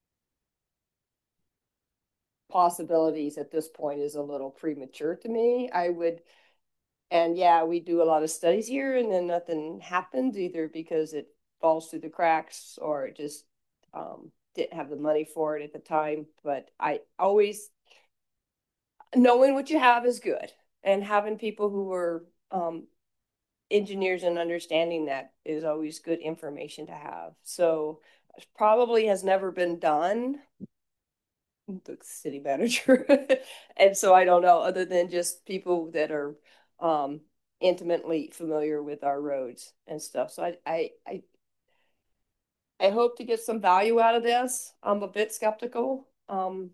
possibilities at this point is a little premature to me. I would, and yeah, we do a lot of studies here and then nothing happens, either because it falls through the cracks or it just um, didn't have the money for it at the time. But I always, knowing what you have is good, and having people who are um, engineers and understanding that is always good information to have. So probably has never been done. the city manager. And so I don't know, other than just people that are um intimately familiar with our roads and stuff. So I I I I hope to get some value out of this. I'm a bit skeptical. Um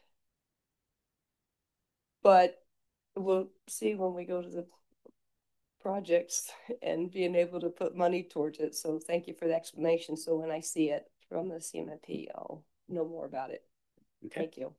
but we'll see when we go to the projects and being able to put money towards it. So thank you for the explanation. So when I see it from the C M M P, I'll know more about it. Okay. Thank you.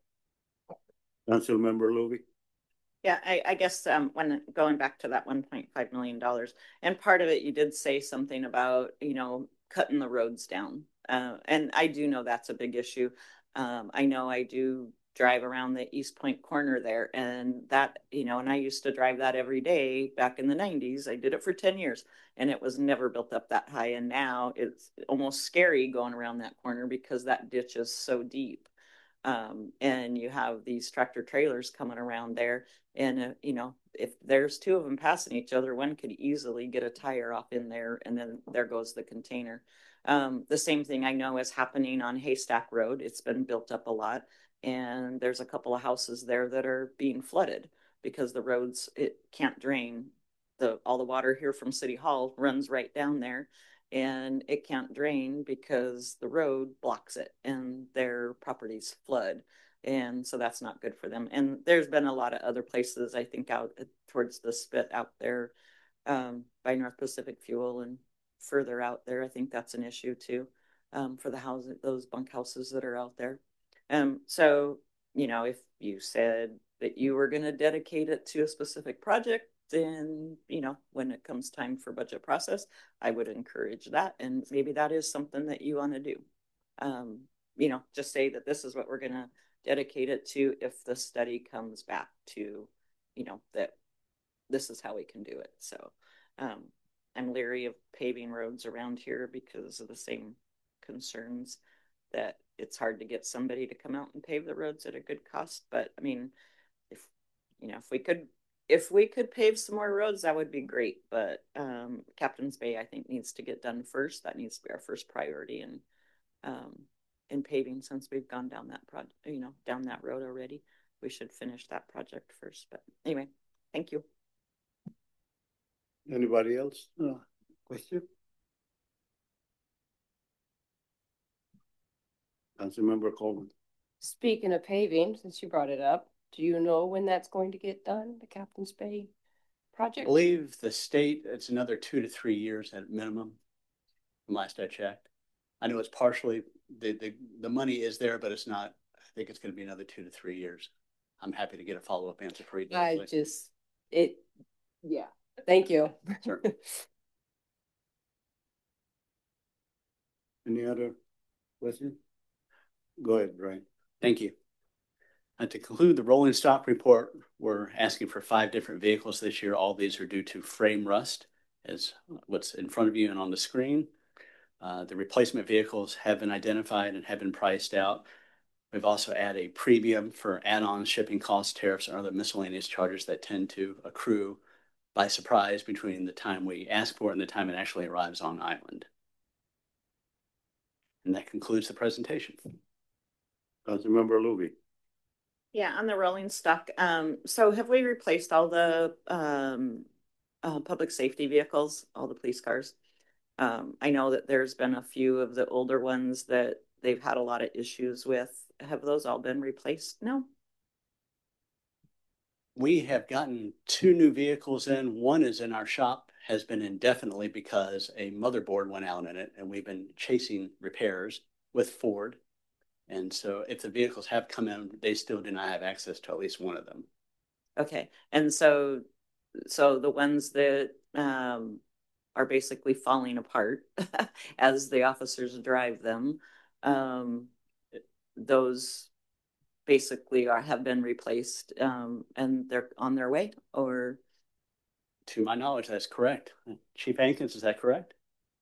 Councilmember Lowy. Yeah, I, I guess um, when going back to that one point five million dollars, and part of it, you did say something about, you know, cutting the roads down. Uh, and I do know that's a big issue. Um, I know I do drive around the East Point corner there, and that, you know, and I used to drive that every day back in the nineties. I did it for ten years, and it was never built up that high. And now it's almost scary going around that corner because that ditch is so deep. Um, and you have these tractor trailers coming around there, and uh, you know, if there's two of them passing each other, one could easily get a tire off in there, and then there goes the container. Um, the same thing I know is happening on Haystack Road. It's been built up a lot, and there's a couple of houses there that are being flooded because the roads, it can't drain. The all the water here from City Hall runs right down there, and it can't drain because the road blocks it and their properties flood. And so that's not good for them. And there's been a lot of other places, I think, out towards the spit out there um, by North Pacific Fuel and further out there. I think that's an issue too um, for the houses, those bunk houses that are out there. Um, so, you know, if you said that you were going to dedicate it to a specific project, then, you know, when it comes time for budget process, I would encourage that. And maybe that is something that you want to do. Um, you know, just say that this is what we're going to dedicate it to if the study comes back to, you know, that this is how we can do it. So um, I'm leery of paving roads around here because of the same concerns that it's hard to get somebody to come out and pave the roads at a good cost. But I mean, if, you know, if we could If we could pave some more roads, that would be great. But um, Captain's Bay, I think, needs to get done first. That needs to be our first priority in um, in paving. Since we've gone down that project, you know, down that road already, we should finish that project first. But anyway, thank you. Anybody else? Uh, question? Councilmember Coleman. Speaking of paving, since you brought it up, do you know when that's going to get done, the Captain's Bay I project? believe the state, it's another two to three years at minimum, from last I checked. I know it's partially, the, the, the money is there, but it's not, I think it's going to be another two to three years. I'm happy to get a follow-up answer for you. I just, it, yeah, thank you. Sure. Any other question? Go ahead, Brian. Thank you. And to conclude the rolling stock report, we're asking for five different vehicles this year. All these are due to frame rust, as what's in front of you and on the screen. Uh, the replacement vehicles have been identified and have been priced out. We've also added a premium for add-on shipping costs, tariffs, and other miscellaneous charges that tend to accrue by surprise between the time we ask for it and the time it actually arrives on island. And that concludes the presentation. Councilmember Lowy. Yeah, on the rolling stock. Um, so have we replaced all the um, uh, public safety vehicles, all the police cars? Um, I know that there's been a few of the older ones that they've had a lot of issues with. Have those all been replaced? No. We have gotten two new vehicles in. One is in our shop, has been indefinitely because a motherboard went out in it, and we've been chasing repairs with Ford. And so if the vehicles have come in, they still do not have access to at least one of them. Okay. And so, so the ones that um, are basically falling apart as the officers drive them, um, those basically are have been replaced um, and they're on their way, or? To my knowledge, that's correct. Chief Hankins, is that correct?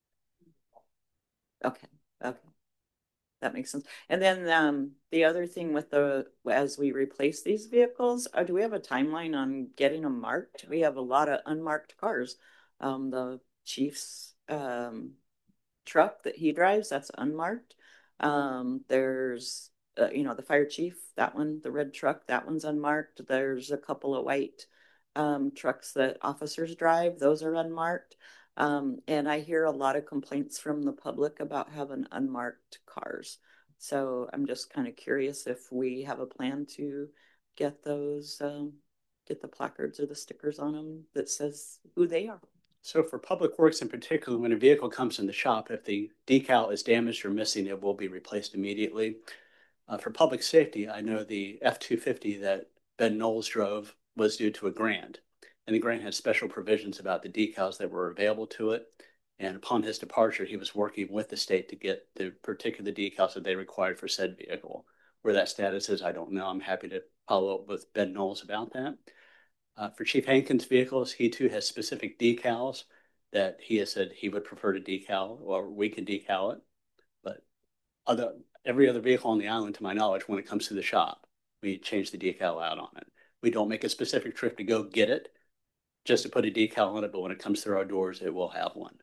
Okay. Okay. That makes sense. And then um, the other thing with the, as we replace these vehicles, uh, do we have a timeline on getting them marked? We have a lot of unmarked cars. Um, the chief's um, truck that he drives, that's unmarked. Um, there's uh, you know, the fire chief, that one, the red truck, that one's unmarked. There's a couple of white um, trucks that officers drive. Those are unmarked. Um, and I hear a lot of complaints from the public about having unmarked cars. So I'm just kind of curious if we have a plan to get those, um, get the placards or the stickers on them that says who they are. So for Public Works in particular, when a vehicle comes in the shop, if the decal is damaged or missing, it will be replaced immediately. Uh, for public safety, I know the F two fifty that Ben Knowles drove was due to a grant, and the grant had special provisions about the decals that were available to it. And upon his departure, he was working with the state to get the particular decals that they required for said vehicle. Where that status is, I don't know. I'm happy to follow up with Ben Knowles about that. Uh, for Chief Hankins' vehicles, he too has specific decals that he has said he would prefer to decal, or we can decal it. But other every other vehicle on the island, to my knowledge, when it comes to the shop, we change the decal out on it. We don't make a specific trip to go get it just to put a decal on it, but when it comes through our doors, it will have one.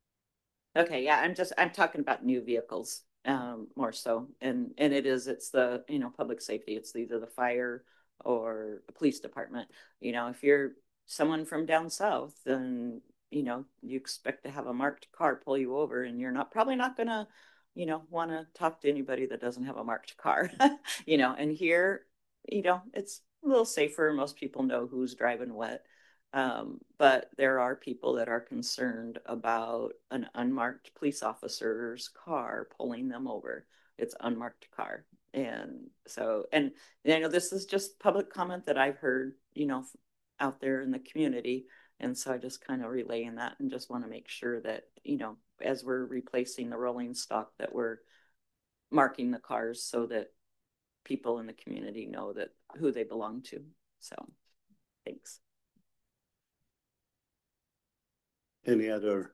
Okay, yeah, I'm just, I'm talking about new vehicles, um, more so. And, and it is, it's the, you know, public safety. It's either the fire or the police department. You know, if you're someone from down south, then, you know, you expect to have a marked car pull you over, and you're not, probably not gonna, you know, want to talk to anybody that doesn't have a marked car, you know. And here, you know, it's a little safer. Most people know who's driving what. Um, but there are people that are concerned about an unmarked police officer's car pulling them over. It's unmarked car. And so, and you know, this is just public comment that I've heard, you know, out there in the community. And so I just kind of relaying that, and just want to make sure that, you know, as we're replacing the rolling stock, that we're marking the cars so that people in the community know that who they belong to. So thanks. Any other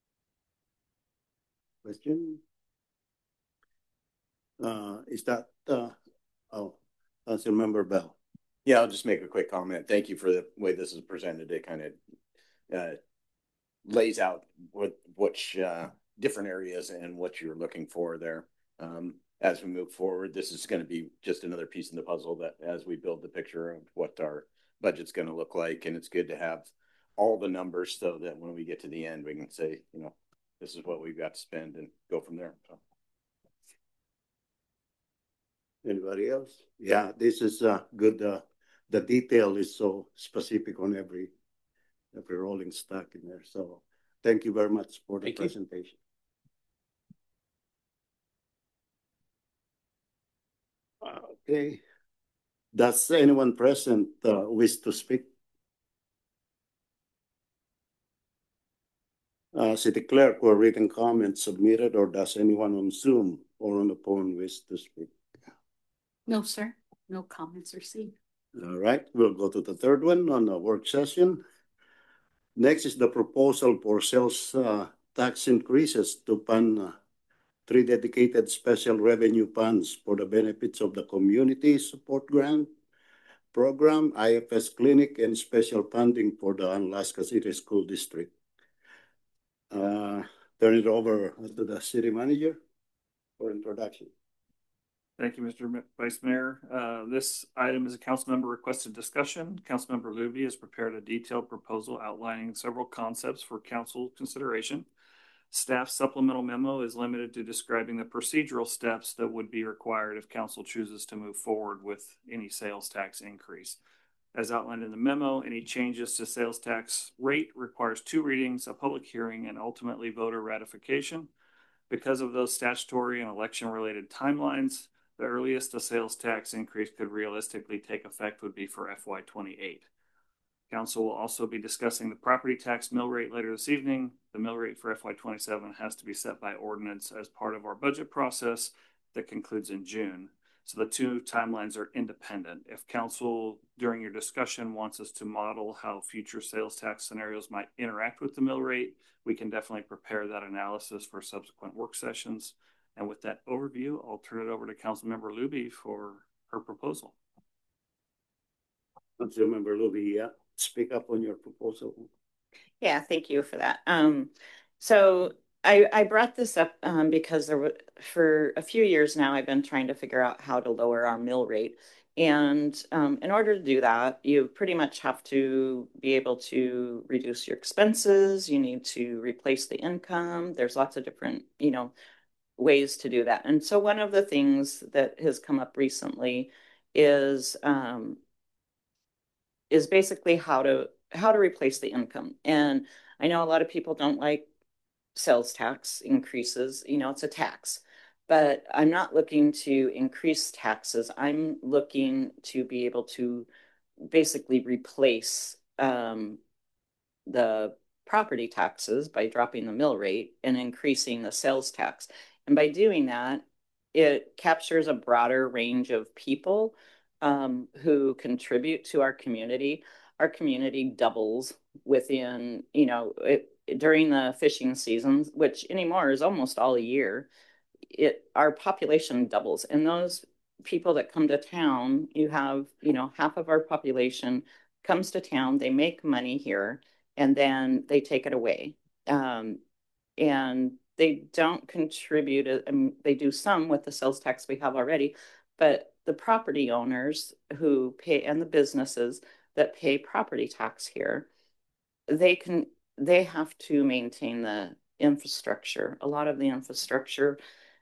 question? Uh, is that, uh, oh, Councilmember Bell? Yeah, I'll just make a quick comment. Thank you for the way this is presented. It kind of uh, lays out what which uh, different areas and what you're looking for there. Um, as we move forward, this is going to be just another piece in the puzzle that as we build the picture of what our budget's going to look like. And it's good to have all the numbers so that when we get to the end, we can say, you know, this is what we've got to spend and go from there. So. Anybody else? Yeah, this is uh, good. Uh, the detail is so specific on every every rolling stock in there. So thank you very much for the Thank you. presentation. Okay. Does anyone present uh, wish to speak? Uh, City Clerk, were written comments submitted, or does anyone on Zoom or on the phone wish to speak? No, sir. No comments received. All right, we'll go to the third one on the work session. Next is the proposal for sales uh, tax increases to fund uh, three dedicated special revenue funds for the benefits of the Community Support Grant Program, I F S Clinic, and special funding for the Unalaska City School District. Uh, turn it over to the city manager for introduction. Thank you, Mister Vice Mayor. Uh, this item is a council member requested discussion. Councilmember Luby has prepared a detailed proposal outlining several concepts for council consideration. Staff supplemental memo is limited to describing the procedural steps that would be required if council chooses to move forward with any sales tax increase. As outlined in the memo, any changes to sales tax rate requires two readings, a public hearing, and ultimately voter ratification. Because of those statutory and election-related timelines, the earliest a sales tax increase could realistically take effect would be for F Y twenty-eight. Council will also be discussing the property tax mill rate later this evening. The mill rate for F Y twenty-seven has to be set by ordinance as part of our budget process that concludes in June. So the two timelines are independent. If council during your discussion wants us to model how future sales tax scenarios might interact with the mill rate, we can definitely prepare that analysis for subsequent work sessions. And with that overview, I'll turn it over to Councilmember Luby for her proposal. Councilmember Luby, yeah, speak up on your proposal. Yeah, thank you for that. Um, so I, I brought this up um, because there were, for a few years now, I've been trying to figure out how to lower our mill rate. And um, in order to do that, you pretty much have to be able to reduce your expenses. You need to replace the income. There's lots of different, you know, ways to do that. And so one of the things that has come up recently is um, is basically how to how to replace the income. And I know a lot of people don't like sales tax increases, you know, it's a tax. But I'm not looking to increase taxes. I'm looking to be able to basically replace um, the property taxes by dropping the mill rate and increasing the sales tax. And by doing that, it captures a broader range of people um, who contribute to our community. Our community doubles within, you know, it, during the fishing seasons, which anymore is almost all a year. It our population doubles, and those people that come to town, you have, you know, half of our population comes to town, they make money here, and then they take it away. Um, and they don't contribute, I mean, they do some with the sales tax we have already, but the property owners who pay and the businesses that pay property tax here, they can they have to maintain the infrastructure, a lot of the infrastructure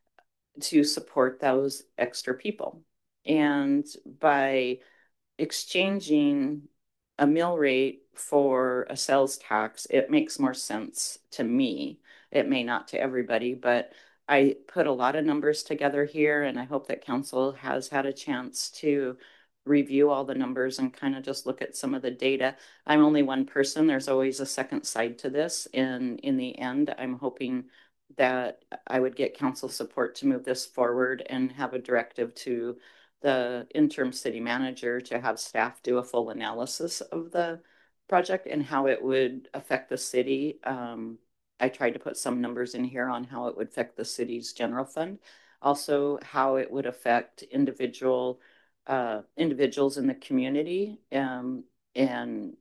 to support those extra people. And by exchanging a mill rate for a sales tax, it makes more sense to me. It may not to everybody, but I put a lot of numbers together here, and I hope that council has had a chance to review all the numbers and kind of just look at some of the data. I'm only one person. There's always a second side to this. And in the end, I'm hoping that I would get council support to move this forward and have a directive to the interim city manager to have staff do a full analysis of the project and how it would affect the city. Um, I tried to put some numbers in here on how it would affect the city's general fund. Also, how it would affect individual uh, individuals in the community, um, and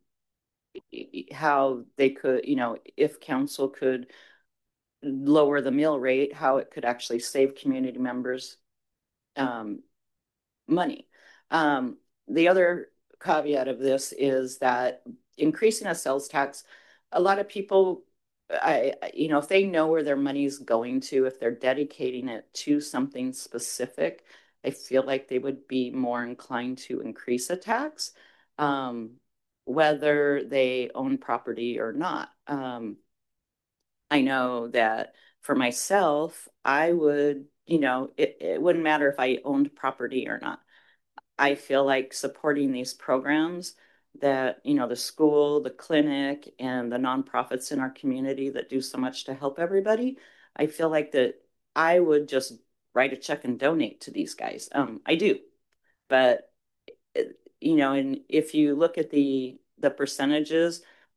how they could, you know, if council could lower the mill rate, how it could actually save community members um, money. Um, the other caveat of this is that increasing a sales tax, a lot of people, I, you know, if they know where their money's going to, if they're dedicating it to something specific, I feel like they would be more inclined to increase a tax, um, whether they own property or not. Um, I know that for myself, I would, you know, it, it wouldn't matter if I owned property or not. I feel like supporting these programs that, you know, the school, the clinic, and the nonprofits in our community that do so much to help everybody, I feel like that I would just write a check and donate to these guys. Um, I do, but you know, and if you look at the the percentages,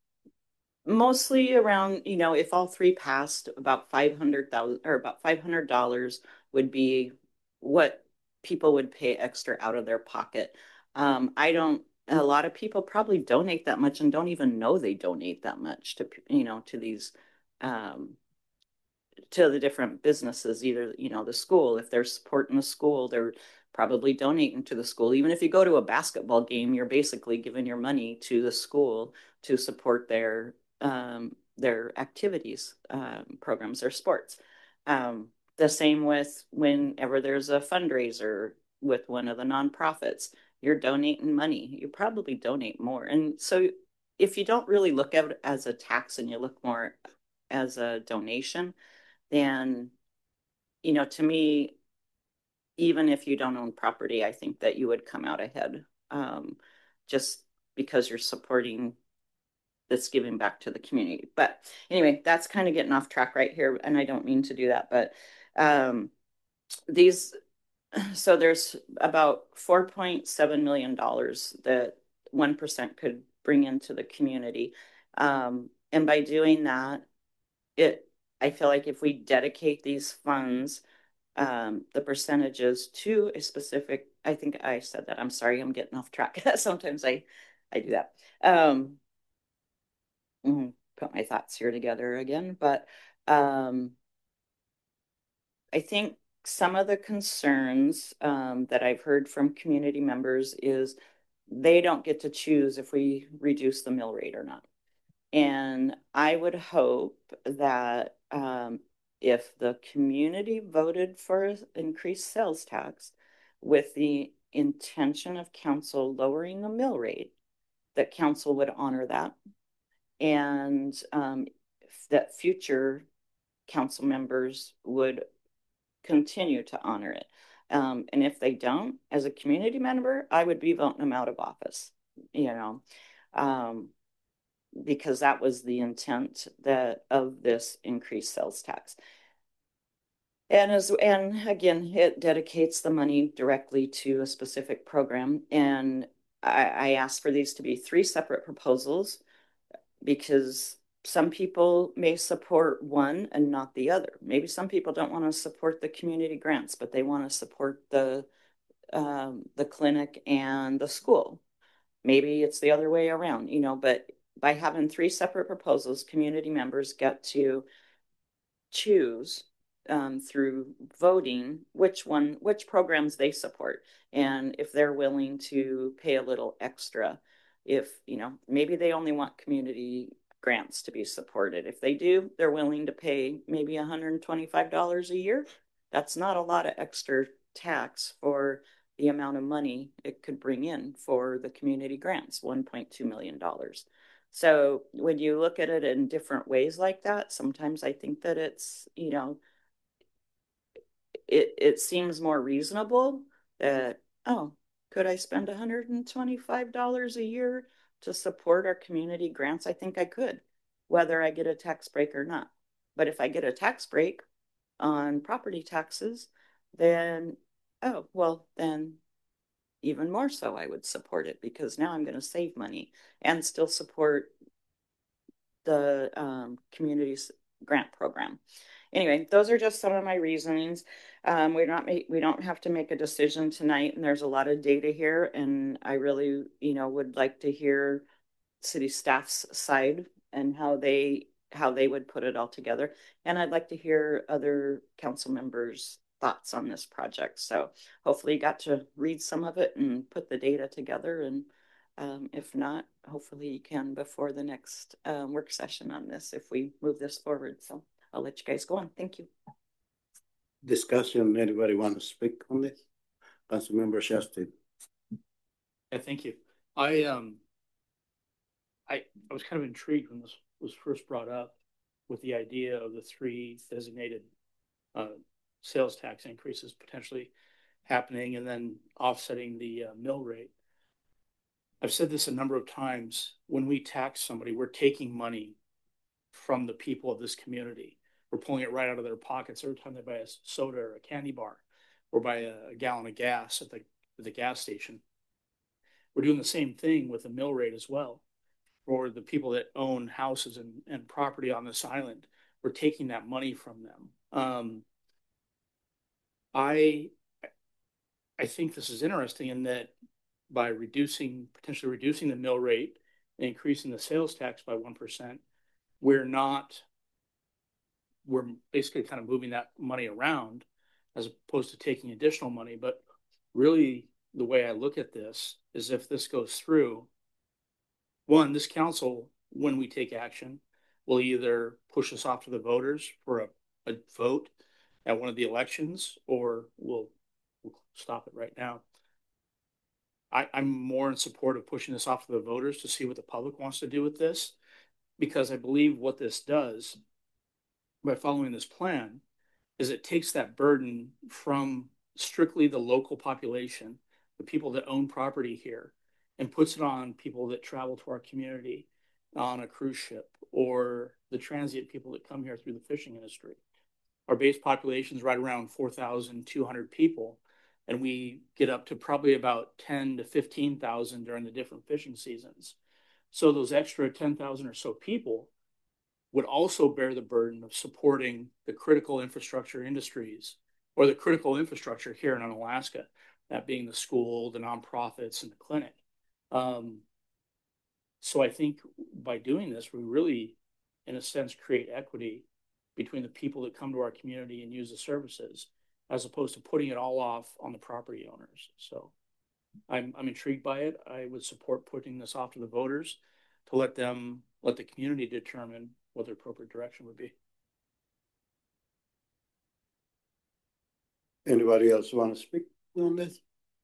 mostly around, you know, if all three passed, about five hundred thousand or about five hundred dollars would be what people would pay extra out of their pocket. Um, I don't, a lot of people probably donate that much and don't even know they donate that much to, you know, to these, um, to the different businesses, either, you know, the school, if they're supporting the school, they're probably donating to the school. Even if you go to a basketball game, you're basically giving your money to the school to support their um, their activities, um, programs, their sports. Um, the same with whenever there's a fundraiser with one of the nonprofits, you're donating money. You probably donate more. And so if you don't really look at it as a tax and you look more as a donation, then, you know, to me, even if you don't own property, I think that you would come out ahead, um, just because you're supporting this giving back to the community. But anyway, that's kind of getting off track right here, and I don't mean to do that, but um, these, so there's about four point seven million dollars that one percent could bring into the community. Um, and by doing that, it, I feel like if we dedicate these funds, um, the percentages to a specific, I think I said that, I'm sorry, I'm getting off track. Sometimes I, I do that. Um, put my thoughts here together again, but Um, I think some of the concerns um, that I've heard from community members is they don't get to choose if we reduce the mill rate or not. And I would hope that um, if the community voted for increased sales tax with the intention of council lowering the mill rate, that council would honor that. And um, that future council members would continue to honor it. Um, and if they don't, as a community member, I would be voting them out of office, you know, um, because that was the intent that of this increased sales tax. And as and again, it dedicates the money directly to a specific program. And I, I asked for these to be three separate proposals because some people may support one and not the other. Maybe some people don't want to support the community grants, but they want to support the um, the clinic and the school. Maybe it's the other way around, you know, but by having three separate proposals, community members get to choose um, through voting which one, which programs they support. And if they're willing to pay a little extra, if, you know, maybe they only want community grants to be supported. If they do, they're willing to pay maybe one hundred twenty-five dollars a year. That's not a lot of extra tax for the amount of money it could bring in for the community grants, one point two million dollars. So when you look at it in different ways like that, sometimes I think that it's, you know, it, it seems more reasonable that, oh, could I spend one hundred twenty-five dollars a year to support our community grants? I think I could, whether I get a tax break or not. But if I get a tax break on property taxes, then, oh, well, then even more so I would support it because now I'm going to save money and still support the um, community's grant program. Anyway, those are just some of my reasonings. Um, we're not make, we don't have to make a decision tonight, and there's a lot of data here, and I really, you know, would like to hear city staff's side and how they how they would put it all together. And I'd like to hear other council members' thoughts on this project. So hopefully you got to read some of it and put the data together. And um, if not, hopefully you can before the next uh, work session on this if we move this forward. So I'll let you guys go on. Thank you. Discussion, anybody want to speak on this? Councilmember Shastin. Yeah, thank you. I um I I was kind of intrigued when this was first brought up with the idea of the three designated uh, sales tax increases potentially happening and then offsetting the uh, mill rate. I've said this a number of times. When we tax somebody, we're taking money from the people of this community. We're pulling it right out of their pockets every time they buy a soda or a candy bar or buy a, a gallon of gas at the, at the gas station. We're doing the same thing with the mill rate as well. For the people that own houses and, and property on this island, we're taking that money from them. Um, I I think this is interesting in that by reducing, potentially reducing the mill rate and increasing the sales tax by one percent, we're not, we're basically kind of moving that money around as opposed to taking additional money. But really, the way I look at this is if this goes through, one, this council, when we take action, will either push us off to the voters for a, a vote at one of the elections, or we'll, we'll stop it right now. I, I'm more in support of pushing this off to the voters to see what the public wants to do with this, because I believe what this does by following this plan is it takes that burden from strictly the local population, the people that own property here, and puts it on people that travel to our community on a cruise ship or the transient people that come here through the fishing industry. Our base population is right around four thousand two hundred people, and we get up to probably about ten to fifteen thousand during the different fishing seasons. So those extra ten thousand or so people would also bear the burden of supporting the critical infrastructure industries or the critical infrastructure here in Alaska, that being the school, the nonprofits, and the clinic. Um, so I think by doing this, we really, in a sense, create equity between the people that come to our community and use the services, as opposed to putting it all off on the property owners. So I'm, I'm intrigued by it. I would support putting this off to the voters to let them, let the community determine what their appropriate direction would be. Anybody else want to speak on this?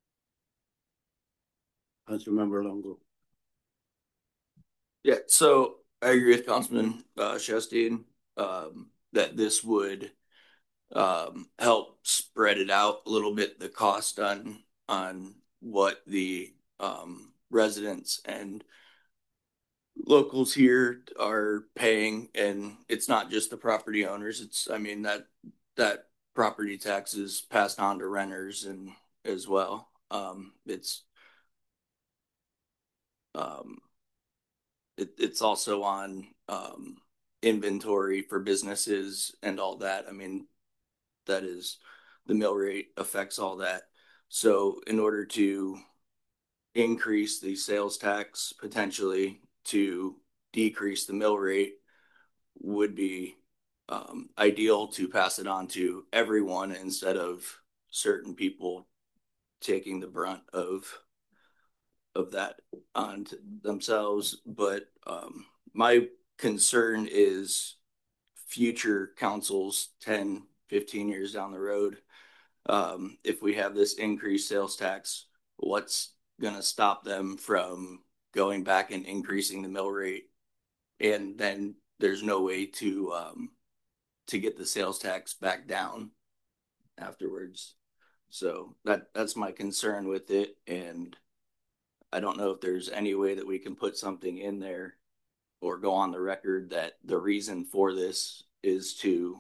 Councilmember Longo. Yeah, so I agree with Councilman uh, Shestine, um, that this would um, help spread it out a little bit, the cost on on what the um, residents and locals here are paying, and it's not just the property owners. It's, I mean, that that property tax is passed on to renters and as well. Um, it's um, it, it's also on um, inventory for businesses and all that. I mean, that is, the mill rate affects all that. So in order to increase the sales tax potentially to decrease the mill rate would be um, ideal to pass it on to everyone instead of certain people taking the brunt of of that on themselves. But um, my concern is future councils ten, fifteen years down the road. Um, if we have this increased sales tax, what's going to stop them from going back and increasing the mill rate? And then there's no way to um, to get the sales tax back down afterwards. So that that's my concern with it. And I don't know if there's any way that we can put something in there or go on the record that the reason for this is to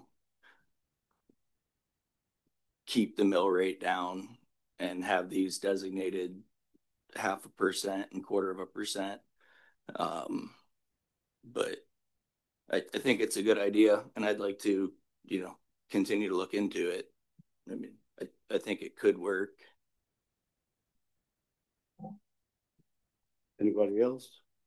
keep the mill rate down and have these designated half a percent and quarter of a percent. Um, but I, I think it's a good idea, and I'd like to, you know, continue to look into it. I mean, I, I think it could work. Anybody else?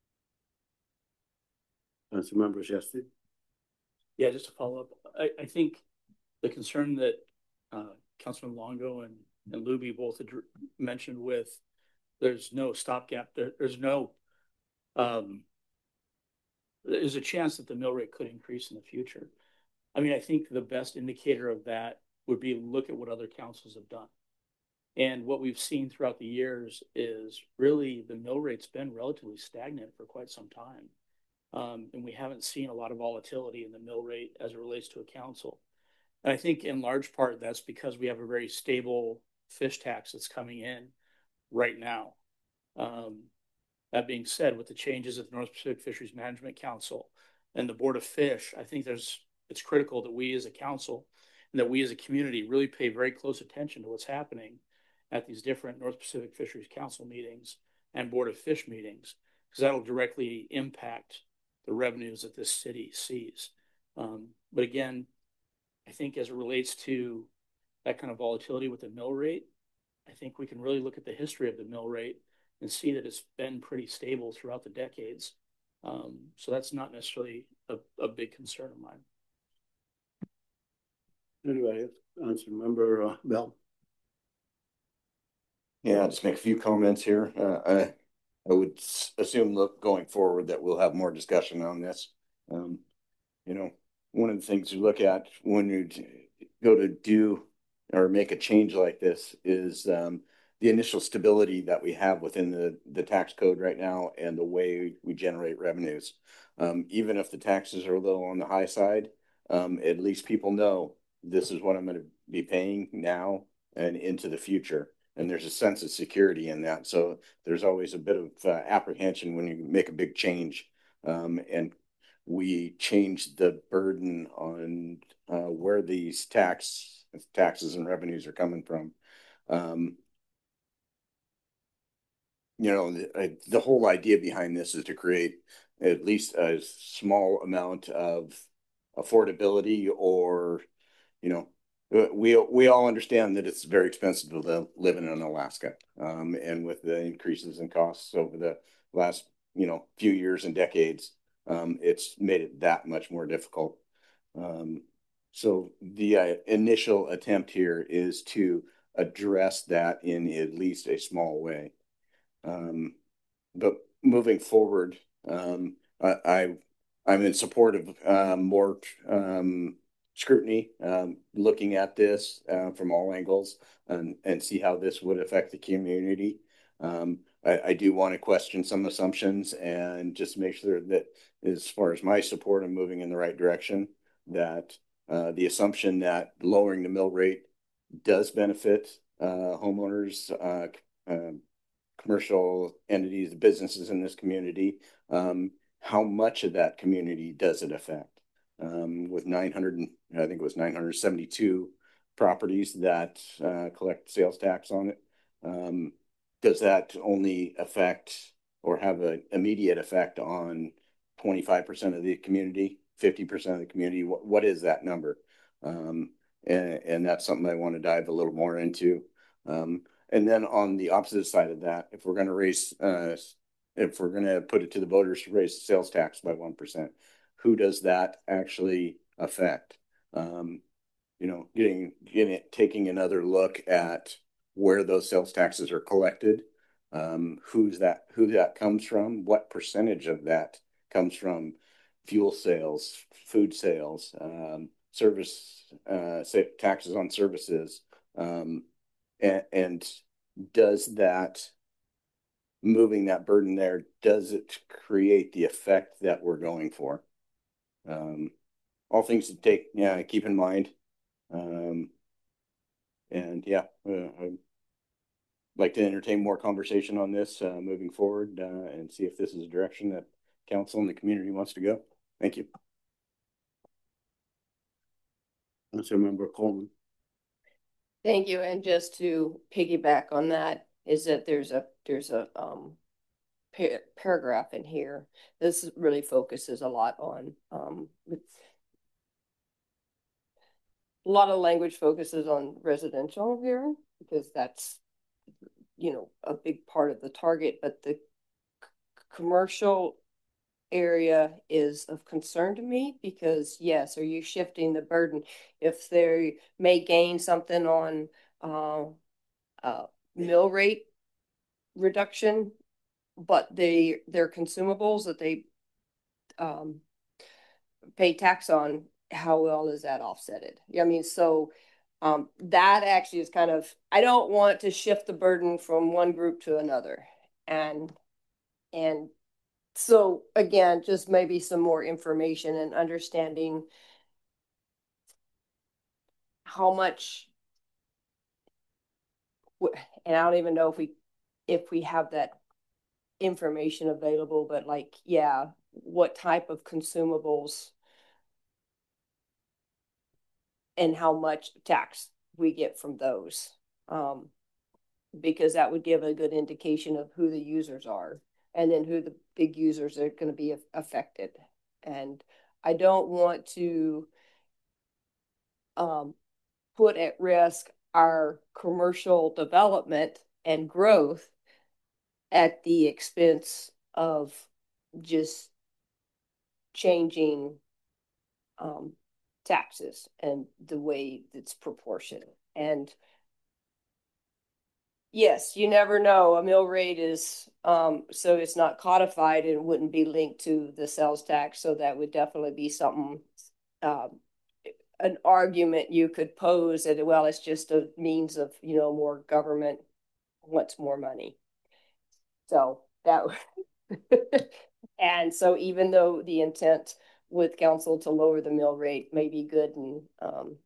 Councilmember Shesty? Yeah, just to follow up, I, I think the concern that uh, Councilman Longo and, and Luby both had mentioned with there's no stopgap, there, there's no, um, there's a chance that the mill rate could increase in the future. I mean, I think the best indicator of that would be look at what other councils have done. And what we've seen throughout the years is really the mill rate's been relatively stagnant for quite some time. Um, and we haven't seen a lot of volatility in the mill rate as it relates to a council. And I think in large part, that's because we have a very stable fish tax that's coming in right now. Um, that being said, with the changes at the North Pacific Fisheries Management Council and the Board of Fish, I think there's it's critical that we as a council and that we as a community really pay very close attention to what's happening at these different North Pacific Fisheries Council meetings and Board of Fish meetings, because that'll directly impact the revenues that this city sees. Um, but again, I think as it relates to that kind of volatility with the mill rate, I think we can really look at the history of the mill rate and see that it's been pretty stable throughout the decades. Um, so that's not necessarily a, a big concern of mine. Anybody else? Councilmember uh, Bell? Yeah, I'll just make a few comments here. Uh, I, I would assume, look, going forward that we'll have more discussion on this. Um, you know, one of the things you look at when you go to do or make a change like this is um, the initial stability that we have within the, the tax code right now and the way we generate revenues. Um, even if the taxes are a little on the high side, um, at least people know this is what I'm going to be paying now and into the future. And there's a sense of security in that. So there's always a bit of uh, apprehension when you make a big change. Um, and we change the burden on uh, where these tax taxes and revenues are coming from. Um, you know, the, the whole idea behind this is to create at least a small amount of affordability, or, you know, we we all understand that it's very expensive to live, live in Alaska, um, and with the increases in costs over the last, you know, few years and decades, um, it's made it that much more difficult. Um, So the uh, initial attempt here is to address that in at least a small way. Um, but moving forward, um, I, I I'm in support of um, more um, scrutiny, um, looking at this uh, from all angles and and see how this would affect the community. Um, I, I do want to question some assumptions and just make sure that, as far as my support, I'm moving in the right direction. That uh, the assumption that lowering the mill rate does benefit uh, homeowners, uh, uh, commercial entities, businesses in this community. Um, how much of that community does it affect? Um, with nine hundred, I think it was nine hundred seventy-two properties that uh, collect sales tax on it. Um, does that only affect or have an immediate effect on twenty-five percent of the community, fifty percent of the community? What, what is that number? Um, and, and that's something I want to dive a little more into. Um, and then on the opposite side of that, if we're going to raise, uh, if we're going to put it to the voters to raise the sales tax by one percent, who does that actually affect? Um, you know, getting, getting, taking another look at where those sales taxes are collected, um, who's that, who that comes from, what percentage of that comes from fuel sales, food sales, um, service, uh, say taxes on services, um, and, and does that, moving that burden there, does it create the effect that we're going for? Um, all things to take, yeah, keep in mind. Um, and yeah, uh, I'd like to entertain more conversation on this uh, moving forward uh, and see if this is a direction that council and the community wants to go. Thank you. Councilmember Coleman. Thank you. And just to piggyback on that is that there's a there's a um par paragraph in here. This really focuses a lot on um with a lot of language focuses on residential here because that's, you know, a big part of the target, but the commercial area is of concern to me because yes, are you shifting the burden? If they may gain something on uh, uh, mill rate reduction, but they their consumables that they um, pay tax on, how well is that offsetted? I mean, so um, that actually is kind of, I don't want to shift the burden from one group to another. And and so again, just maybe some more information and understanding how much, and I don't even know if we if we have that information available, but like, yeah, what type of consumables and how much tax we get from those. Um, because that would give a good indication of who the users are and then who the big users are going to be affected. And I don't want to um, put at risk our commercial development and growth at the expense of just changing um, taxes and the way it's proportionate. And yes, you never know. A mill rate is, um, so it's not codified and wouldn't be linked to the sales tax. So that would definitely be something, um, an argument you could pose that, well, it's just a means of, you know, more government wants more money. So that, and so even though the intent with council to lower the mill rate may be good and um,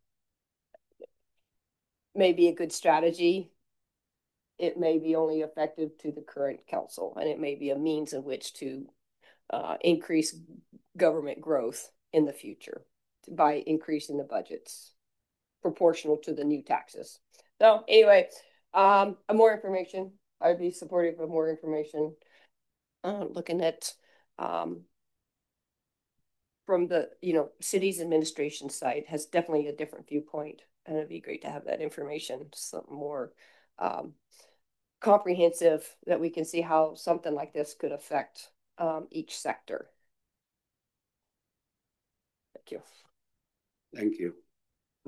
may be a good strategy, it may be only effective to the current council, and it may be a means in which to uh, increase government growth in the future by increasing the budgets proportional to the new taxes. So anyway, um, more information. I'd be supportive of more information. Uh, looking at um, from the, you know, city's administration side has definitely a different viewpoint, and it'd be great to have that information, something more um, comprehensive that we can see how something like this could affect um, each sector. Thank you. Thank you.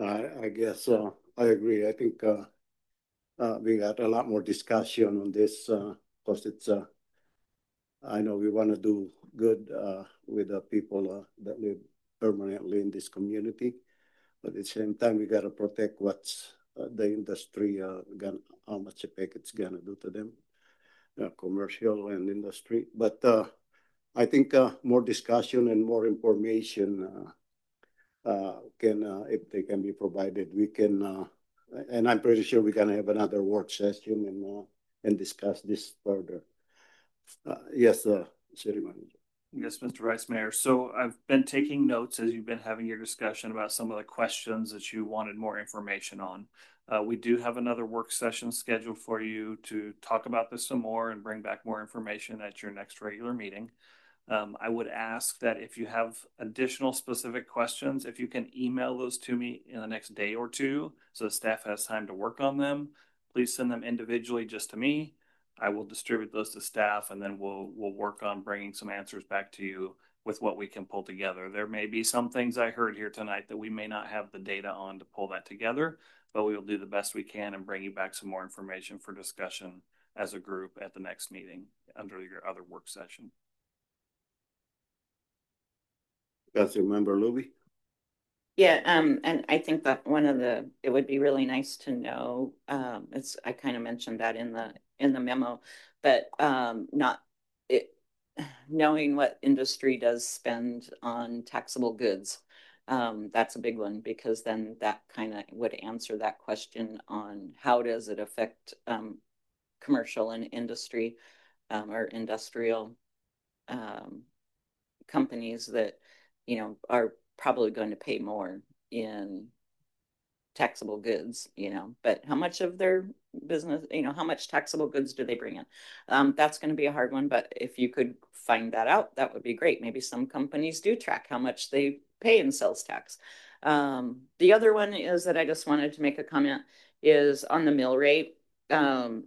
I, I guess, uh, I agree. I think, uh, uh, we got a lot more discussion on this, uh, because it's, uh, I know we want to do good, uh, with the people, uh, that live permanently in this community. But at the same time, we got to protect what's uh, the industry, uh, gonna, how much effect it's going to do to them, uh, commercial and industry. But uh, I think uh, more discussion and more information uh, uh, can, uh, if they can be provided, we can, uh, and I'm pretty sure we're going to have another work session and, uh, and discuss this further. Uh, yes, uh, City Manager. Yes, Mister Vice Mayor. So I've been taking notes as you've been having your discussion about some of the questions that you wanted more information on. Uh, we do have another work session scheduled for you to talk about this some more and bring back more information at your next regular meeting. Um, I would ask that if you have additional specific questions, if you can email those to me in the next day or two so the staff has time to work on them, please send them individually just to me. I will distribute those to staff and then we'll we'll work on bringing some answers back to you with what we can pull together. There may be some things I heard here tonight that we may not have the data on to pull that together, but we will do the best we can and bring you back some more information for discussion as a group at the next meeting under your other work session. Councilmember Luby. Yeah, um, and I think that one of the, it would be really nice to know, um, it's, I kind of mentioned that in the, in the memo, but, um, not, it, knowing what industry does spend on taxable goods. Um, that's a big one because then that kind of would answer that question on how does it affect, um, commercial and industry, um, or industrial, um, companies that, you know, are probably going to pay more in taxable goods, you know, but how much of their business, you know, how much taxable goods do they bring in? Um, that's going to be a hard one, but if you could find that out, that would be great. Maybe some companies do track how much they pay in sales tax. Um, the other one is that I just wanted to make a comment is on the mill rate. Um,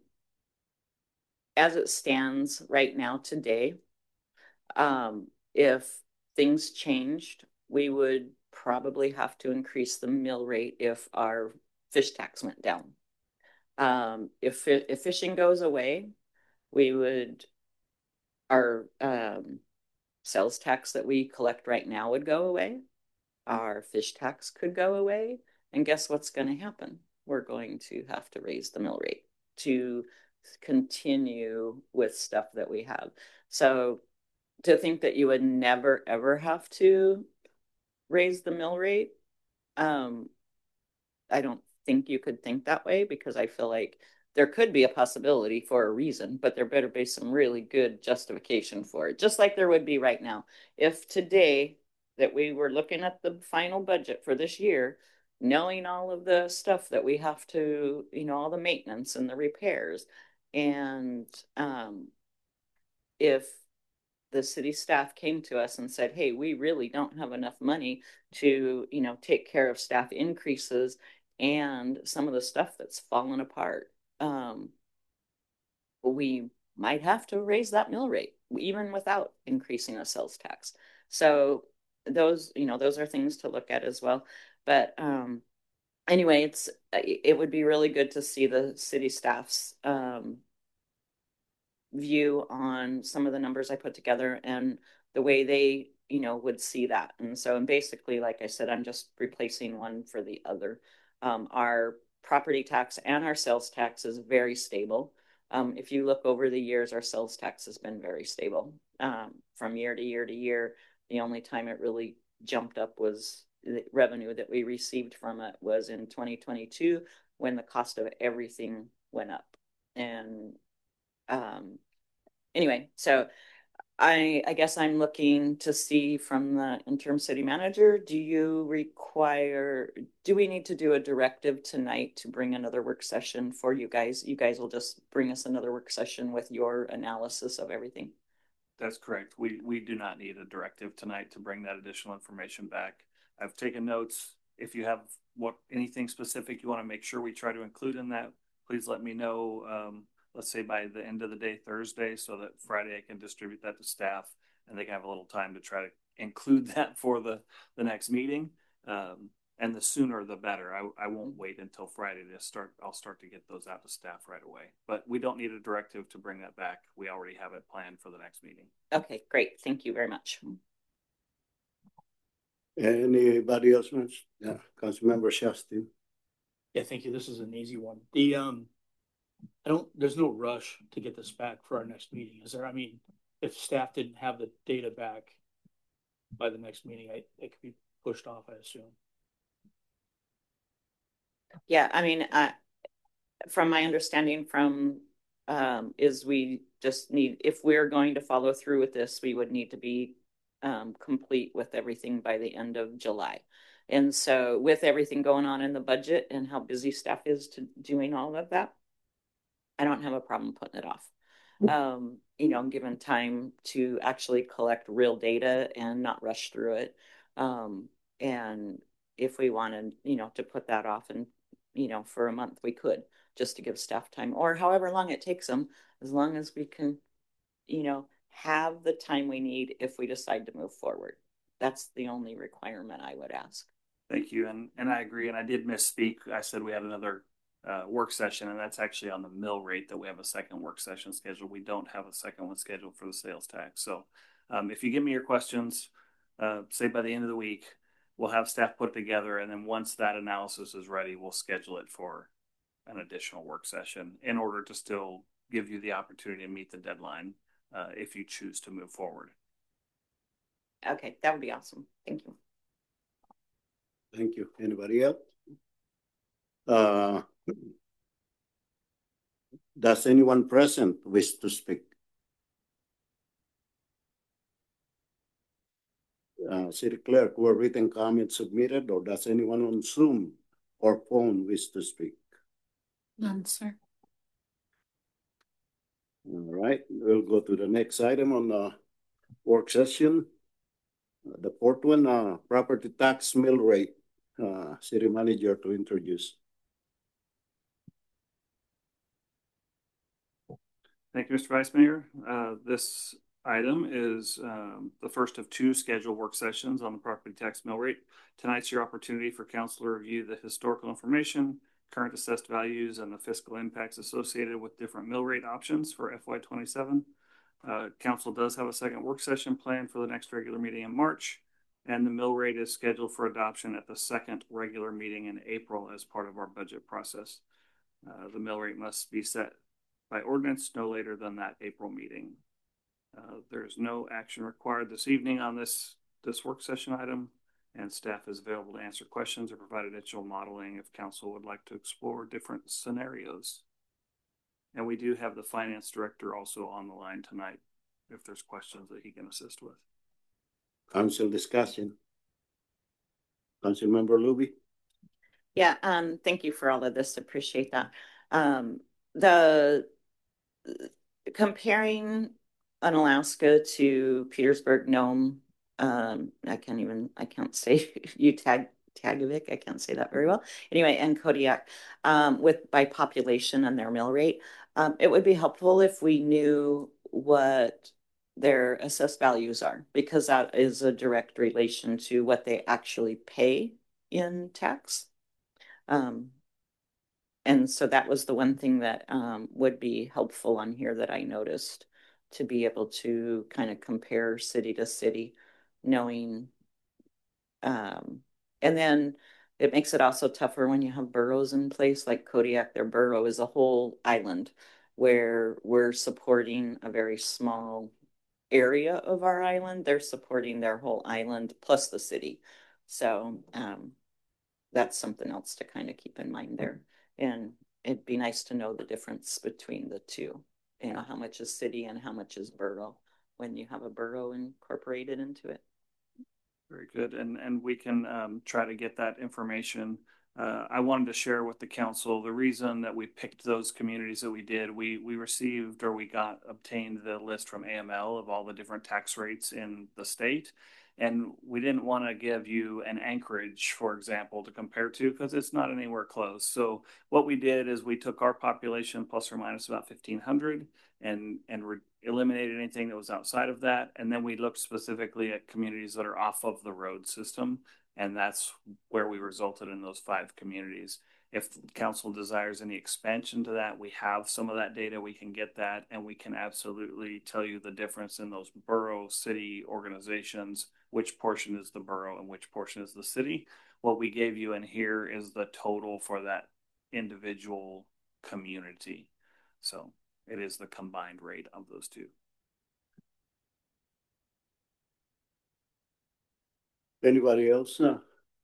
as it stands right now today, um, if things changed, we would probably have to increase the mill rate if our fish tax went down. Um, if, if fishing goes away, we would, our um, sales tax that we collect right now would go away. Our fish tax could go away. And guess what's going to happen? We're going to have to raise the mill rate to continue with stuff that we have. So to think that you would never, ever have to raise the mill rate, um, I don't think you could think that way because I feel like there could be a possibility for a reason, but there better be some really good justification for it, just like there would be right now. If today that we were looking at the final budget for this year, knowing all of the stuff that we have to, you know, all the maintenance and the repairs, and um, if the city staff came to us and said, hey, we really don't have enough money to, you know, take care of staff increases and some of the stuff that's fallen apart. Um, we might have to raise that mill rate even without increasing the sales tax. So those, you know, those are things to look at as well. But um, anyway, it's, it would be really good to see the city staff's um, view on some of the numbers I put together and the way they, you know, would see that. And so, and basically, like I said, I'm just replacing one for the other. Um, our property tax and our sales tax is very stable. Um, if you look over the years, our sales tax has been very stable um, from year to year to year. The only time it really jumped up was the revenue that we received from it was in twenty twenty-two when the cost of everything went up. And um, anyway, so I, I guess I'm looking to see from the interim city manager, do you require, do we need to do a directive tonight to bring another work session for you guys? You guys will just bring us another work session with your analysis of everything. That's correct. We, we do not need a directive tonight to bring that additional information back. I've taken notes. If you have what, anything specific you want to make sure we try to include in that, please let me know. Um, let's say by the end of the day, Thursday, so that Friday I can distribute that to staff and they can have a little time to try to include that for the, the next meeting. Um, and and the sooner the better. I, I won't wait until Friday to start. I'll start to get those out to staff right away. But we don't need a directive to bring that back. We already have it planned for the next meeting. Okay, great. Thank you very much. Anybody else wants? Yeah, Councilmember Shastin. Yeah, thank you. This is an easy one. The, um, I don't, there's no rush to get this back for our next meeting, is there? I mean, if staff didn't have the data back by the next meeting, I, it could be pushed off, I assume. Yeah, I mean, uh, from my understanding from, um, is we just need, if we're going to follow through with this, we would need to be um, complete with everything by the end of July. And so with everything going on in the budget and how busy staff is to doing all of that, I don't have a problem putting it off. Um, you know, given time to actually collect real data and not rush through it. Um, and if we wanted, you know, to put that off and, you know, for a month, we could, just to give staff time, or however long it takes them, as long as we can, you know, have the time we need if we decide to move forward. That's the only requirement I would ask. Thank you. And, and I agree. And I did misspeak. I said we had another uh, work session, and that's actually on the mill rate that we have a second work session scheduled. We don't have a second one scheduled for the sales tax. So um, if you give me your questions, uh, say by the end of the week, we'll have staff put it together. And then once that analysis is ready, we'll schedule it for an additional work session in order to still give you the opportunity to meet the deadline uh, if you choose to move forward. Okay, that would be awesome. Thank you. Thank you. Anybody else? Uh, does anyone present wish to speak? Uh, City Clerk, were written comments submitted, or does anyone on Zoom or phone wish to speak? None, sir. All right, we'll go to the next item on the work session. Uh, the fourth one, uh, property tax mill rate. Uh, City Manager to introduce. Thank you, Mister Vice Mayor. Uh, this item is um, the first of two scheduled work sessions on the property tax mill rate. Tonight's your opportunity for council to review the historical information, current assessed values, and the fiscal impacts associated with different mill rate options for F Y twenty-seven. Uh, council does have a second work session planned for the next regular meeting in March, and the mill rate is scheduled for adoption at the second regular meeting in April as part of our budget process. Uh, the mill rate must be set by ordinance no later than that April meeting. Uh, there's no action required this evening on this, this work session item, and staff is available to answer questions or provide additional modeling if council would like to explore different scenarios. And we do have the finance director also on the line tonight if there's questions that he can assist with. Council discussion. Councilmember Luby. Yeah, um, thank you for all of this. Appreciate that. Um, the comparing Unalaska to Petersburg, Nome, um, I can't even, I can't say Utag, Tagovic, I can't say that very well. Anyway, and Kodiak, um, with by population and their mill rate, um, it would be helpful if we knew what their assessed values are, because that is a direct relation to what they actually pay in tax. Um, and so that was the one thing that um, would be helpful on here that I noticed, to be able to kind of compare city to city, knowing, um, and then it makes it also tougher when you have boroughs in place like Kodiak. Their borough is a whole island where we're supporting a very small area of our island. They're supporting their whole island plus the city. So um, that's something else to kind of keep in mind there. And it'd be nice to know the difference between the two, you know, how much is city and how much is borough when you have a borough incorporated into it. Very good. And, and we can um, try to get that information. Uh, I wanted to share with the council the reason that we picked those communities that we did. We we received or we got obtained the list from A M L of all the different tax rates in the state. And we didn't want to give you an Anchorage, for example, to compare to, because it's not anywhere close. So what we did is we took our population plus or minus about fifteen hundred and, and re- eliminated anything that was outside of that. And then we looked specifically at communities that are off of the road system And that's where we resulted in those five communities. If council desires any expansion to that, we have some of that data, we can get that, and we can absolutely tell you the difference in those borough city organizations, which portion is the borough and which portion is the city. What we gave you in here is the total for that individual community. So it is the combined rate of those two. Anybody else? No.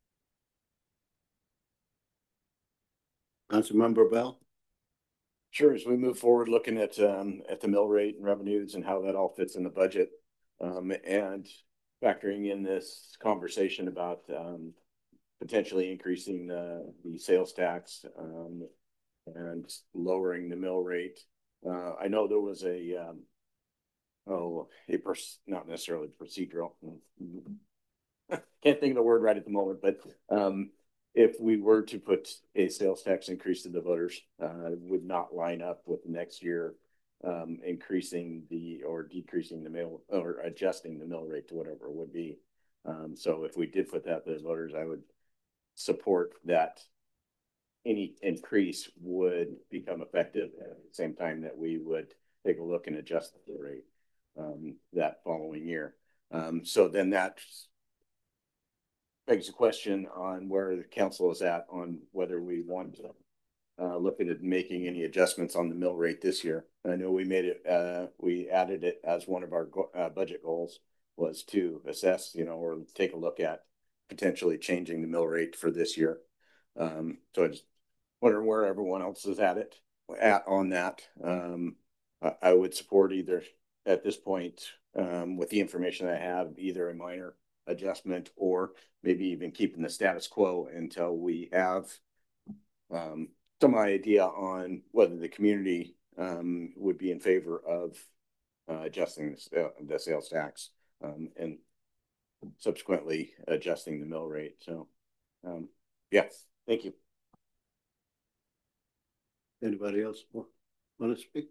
Councilmember Bell? Sure, as we move forward, looking at, um, at the mill rate and revenues and how that all fits in the budget, um, and factoring in this conversation about, um, potentially increasing the, the sales tax, um, and lowering the mill rate. Uh, I know there was a, um, oh, a pers- not necessarily procedural. Can't think of the word right at the moment, but, um, if we were to put a sales tax increase to the voters, uh, would not line up with next year, um, increasing the, or decreasing the mill, or adjusting the mill rate to whatever it would be. Um, so if we did put that to the voters, I would support that any increase would become effective at the same time that we would take a look and adjust the rate, um, that following year. Um, so then that begs a question on where the council is at on whether we want to uh, look at making any adjustments on the mill rate this year. I know we made it, uh, we added it as one of our go uh, budget goals was to assess, you know, or take a look at potentially changing the mill rate for this year. Um, so I just wonder where everyone else is at it, at on that. Um, I, I would support either at this point, um, with the information I have, either a minor adjustment or maybe even keeping the status quo until we have um, some idea on whether the community um, would be in favor of uh, adjusting the, uh, the sales tax um, and subsequently adjusting the mill rate. So, um, yeah, thank you. Anybody else want to speak?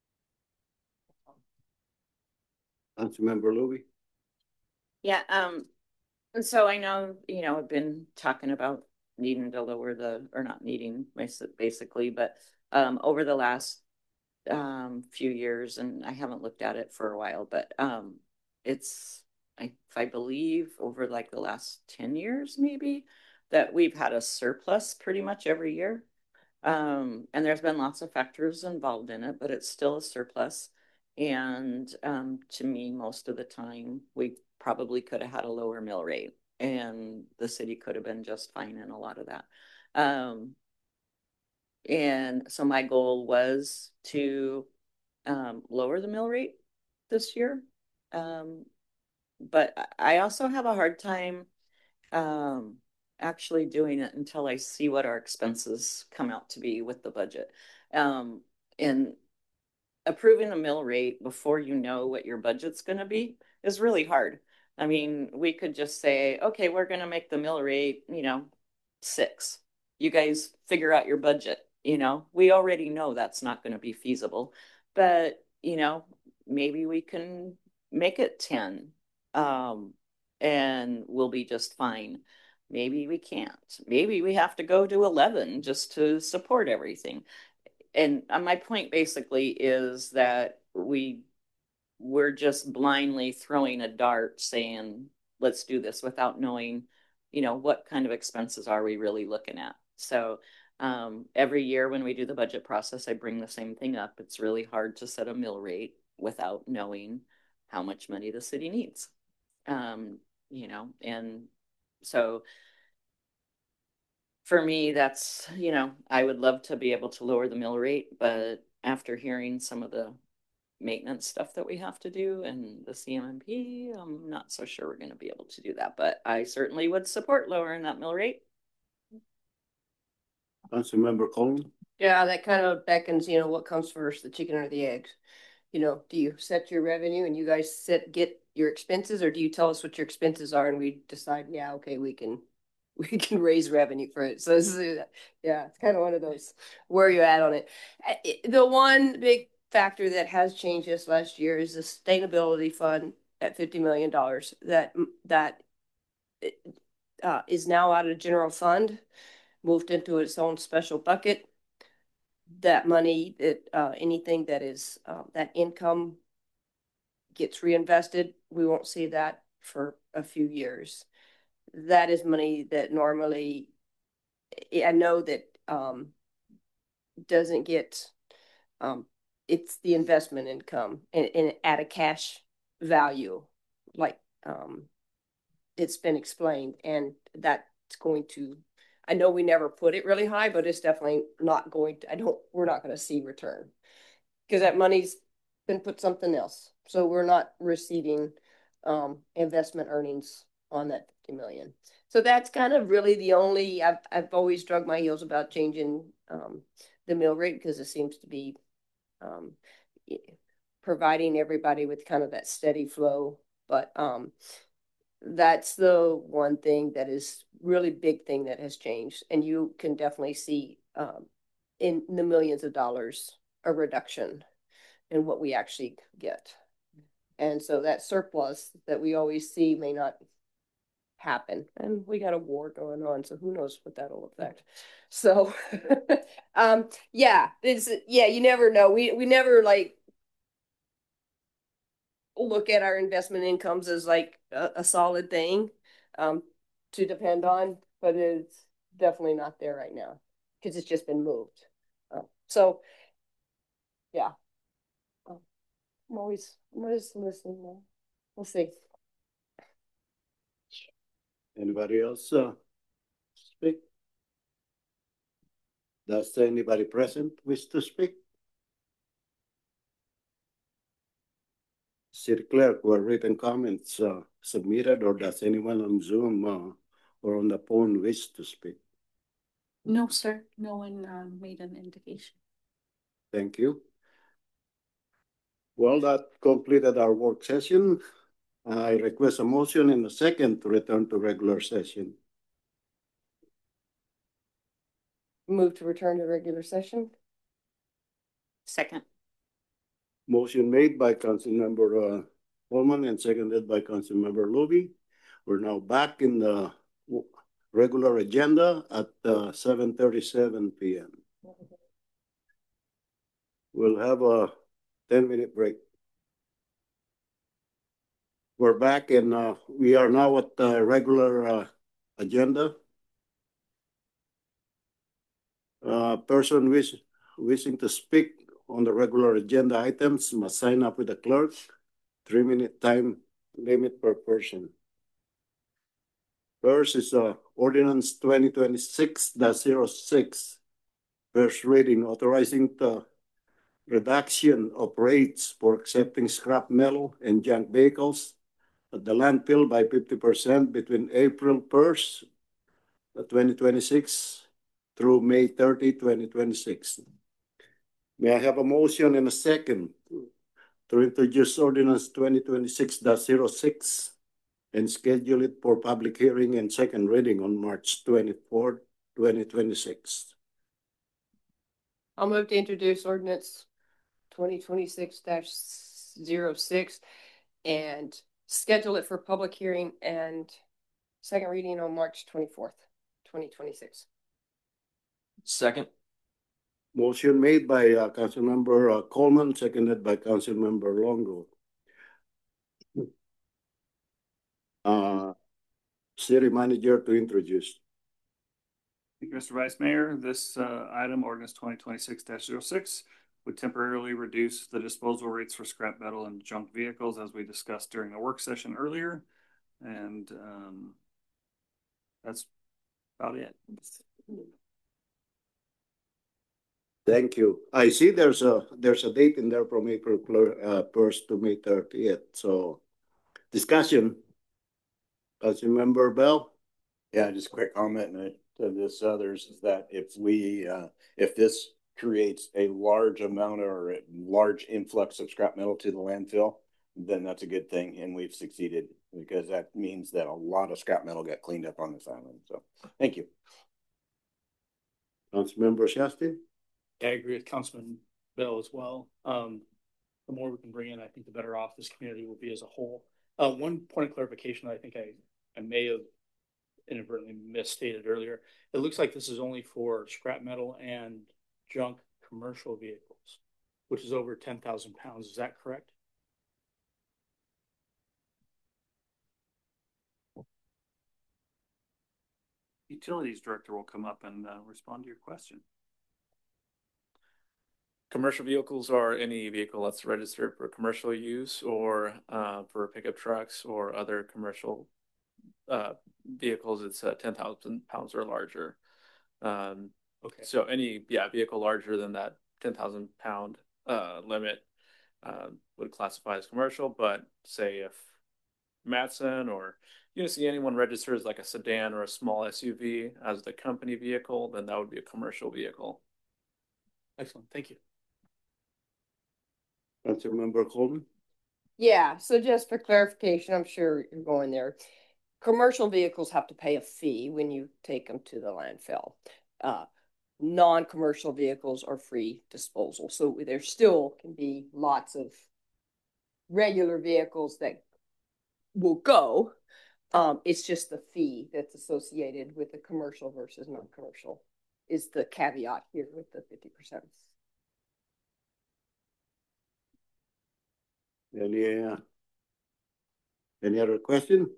Councilmember Louie? Yeah, um, and so I know, you know, I've been talking about needing to lower the, or not needing, basically, but um, over the last um, few years, and I haven't looked at it for a while, but um, it's, I, if I believe over like the last ten years, maybe, that we've had a surplus pretty much every year. Um, and there's been lots of factors involved in it, but it's still a surplus. And um, to me, most of the time, we probably could have had a lower mill rate and the city could have been just fine in a lot of that. Um, and so my goal was to um, lower the mill rate this year. Um, but I also have a hard time um, actually doing it until I see what our expenses come out to be with the budget. Um, and approving the mill rate before you know what your budget's going to be is really hard. I mean, we could just say, okay, we're going to make the mill rate, you know, six. You guys figure out your budget. You know, we already know that's not going to be feasible, but, you know, maybe we can make it ten um, and we'll be just fine. Maybe we can't. Maybe we have to go to eleven just to support everything. And my point basically is that we we're just blindly throwing a dart saying, let's do this without knowing, you know, what kind of expenses are we really looking at? So um, every year when we do the budget process, I bring the same thing up. It's really hard to set a mill rate without knowing how much money the city needs. Um, you know, and so for me, that's, you know, I would love to be able to lower the mill rate, but after hearing some of the maintenance stuff that we have to do and the C M M P, I'm not so sure we're going to be able to do that, but I certainly would support lowering that mill rate. Councilmember Coleman? Yeah, that kind of beckons, you know, what comes first, the chicken or the eggs? You know, do you set your revenue and you guys set, get your expenses, or do you tell us what your expenses are and we decide, yeah, okay, we can, we can raise revenue for it? So this is, yeah, it's kind of one of those, where are you at on it? The one big factor that has changed this last year is the sustainability fund at fifty million dollars. That, that uh, is now out of general fund, moved into its own special bucket. That money, that uh, anything that is uh, that income gets reinvested, we won't see that for a few years. That is money that normally, I know that um, doesn't get, um, it's the investment income and, and at a cash value, like um, it's been explained, and that's going to, I know we never put it really high, but it's definitely not going to, I don't, we're not going to see return because that money's been put something else. So we're not receiving um, investment earnings on that fifty million. So that's kind of really the only, I've, I've always drug my heels about changing um, the mill rate because it seems to be um, providing everybody with kind of that steady flow. But um, that's the one thing that is really big thing that has changed. And you can definitely see um, in the millions of dollars a reduction in what we actually get. And so that surplus that we always see may not happen. And we got a war going on, so who knows what that'll affect. So um yeah, it's yeah, you never know. We we never like look at our investment incomes as like a, a solid thing um to depend on, but it's definitely not there right now because it's just been moved. Uh, so yeah. I'm always, I'm always listening now. We'll see. Anybody else uh, speak? Does anybody present wish to speak? City Clerk, were written comments uh, submitted, or does anyone on Zoom uh, or on the phone wish to speak? No, sir. No one uh, made an indication. Thank you. Well, that completed our work session. I request a motion in a second to return to regular session. Move to return to regular session. Second. Motion made by Councilmember uh, Coleman and seconded by Councilmember Luby. We're now back in the regular agenda at uh, seven thirty-seven p m We'll have a ten minute break. We're back and uh, we are now at the regular uh, agenda. Uh, person wish, wishing to speak on the regular agenda items must sign up with the clerk. Three minute time limit per person. First is uh, ordinance twenty twenty-six dash zero six. First reading, authorizing the reduction of rates for accepting scrap metal and junk vehicles at the landfill by fifty percent between April first, twenty twenty-six through May thirtieth, twenty twenty-six. May I have a motion and a second to introduce ordinance twenty twenty-six dash zero six and schedule it for public hearing and second reading on March twenty-fourth, twenty twenty-six. I'll move to introduce ordinance twenty twenty-six dash zero six and schedule it for public hearing and second reading on March twenty-fourth, twenty twenty-six. Second. Motion made by uh, Councilmember uh, Coleman, seconded by Councilmember Longo. Uh, City Manager to introduce. Thank you, Mister Vice Mayor. This uh, item, ordinance twenty twenty-six dash zero six, would temporarily reduce the disposal rates for scrap metal and junk vehicles as we discussed during the work session earlier. And um, that's about it. Thank you. I see there's a there's a date in there from April uh, first to May thirtieth. So discussion. Councilmember Bell. Yeah, just a quick comment to this others is that if we uh, if this creates a large amount or a large influx of scrap metal to the landfill, then that's a good thing, and we've succeeded because that means that a lot of scrap metal got cleaned up on this island. So, thank you. Councilmember Shasti. I agree with Councilman Bell as well. Um, the more we can bring in, I think the better off this community will be as a whole. Uh, one point of clarification, I think I, I may have inadvertently misstated earlier. It looks like this is only for scrap metal and junk commercial vehicles, which is over ten thousand pounds. Is that correct? Utilities Director will come up and uh, respond to your question. Commercial vehicles are any vehicle that's registered for commercial use or uh, for pickup trucks or other commercial uh, vehicles. It's uh, ten thousand pounds or larger. Um, Okay. So any, yeah, vehicle larger than that ten thousand pound uh, limit uh, would classify as commercial. But say if Matson or you know, see anyone registers like a sedan or a small S U V as the company vehicle, then that would be a commercial vehicle. Excellent. Thank you. Councilmember Coleman? Yeah, so just for clarification, I'm sure you're going there. Commercial vehicles have to pay a fee when you take them to the landfill. Uh, non-commercial vehicles are free disposal. So there still can be lots of regular vehicles that will go. Um, it's just the fee that's associated with the commercial versus non-commercial is the caveat here with the fifty percent. Any, uh, any other question?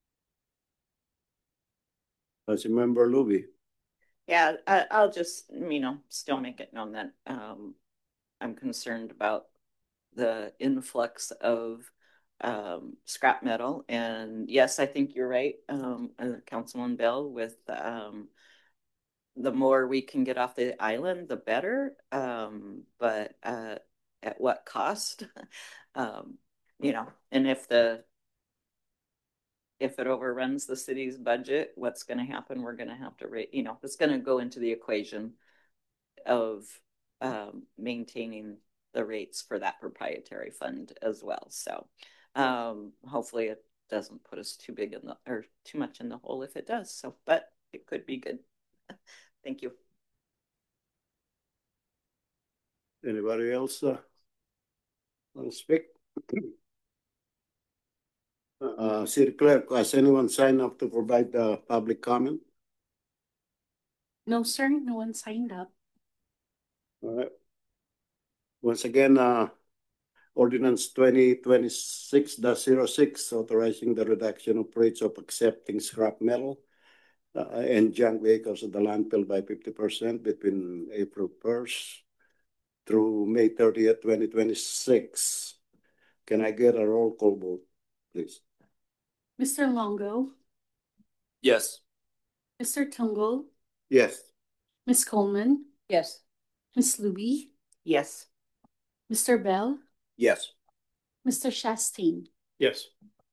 Councilmember Luby? Yeah, I, I'll just, you know, still make it known that um, I'm concerned about the influx of um, scrap metal. And yes, I think you're right, um, uh, Councilman Bell, with um, the more we can get off the island, the better. Um, but uh, at what cost? um, you know, and if the if it overruns the city's budget, what's going to happen? We're going to have to rate, you know, it's going to go into the equation of um, maintaining the rates for that proprietary fund as well. So um, hopefully it doesn't put us too big in the, or too much in the hole if it does. So, but it could be good. Thank you. Anybody else uh, want to speak? Uh, City Clerk, has anyone signed up to provide the uh, public comment? No, sir, no one signed up. All right. Once again, uh, Ordinance twenty twenty-six dash zero six authorizing the reduction of rates of accepting scrap metal uh, and junk vehicles at the landfill by fifty percent between April first through May thirtieth, twenty twenty-six. Can I get a roll call vote, please? Mister Longo, Yes. Mister Tungle, Yes. Miss Coleman, Yes. Miss Luby, Yes. Mister Bell, Yes. Mister Chastain. Yes.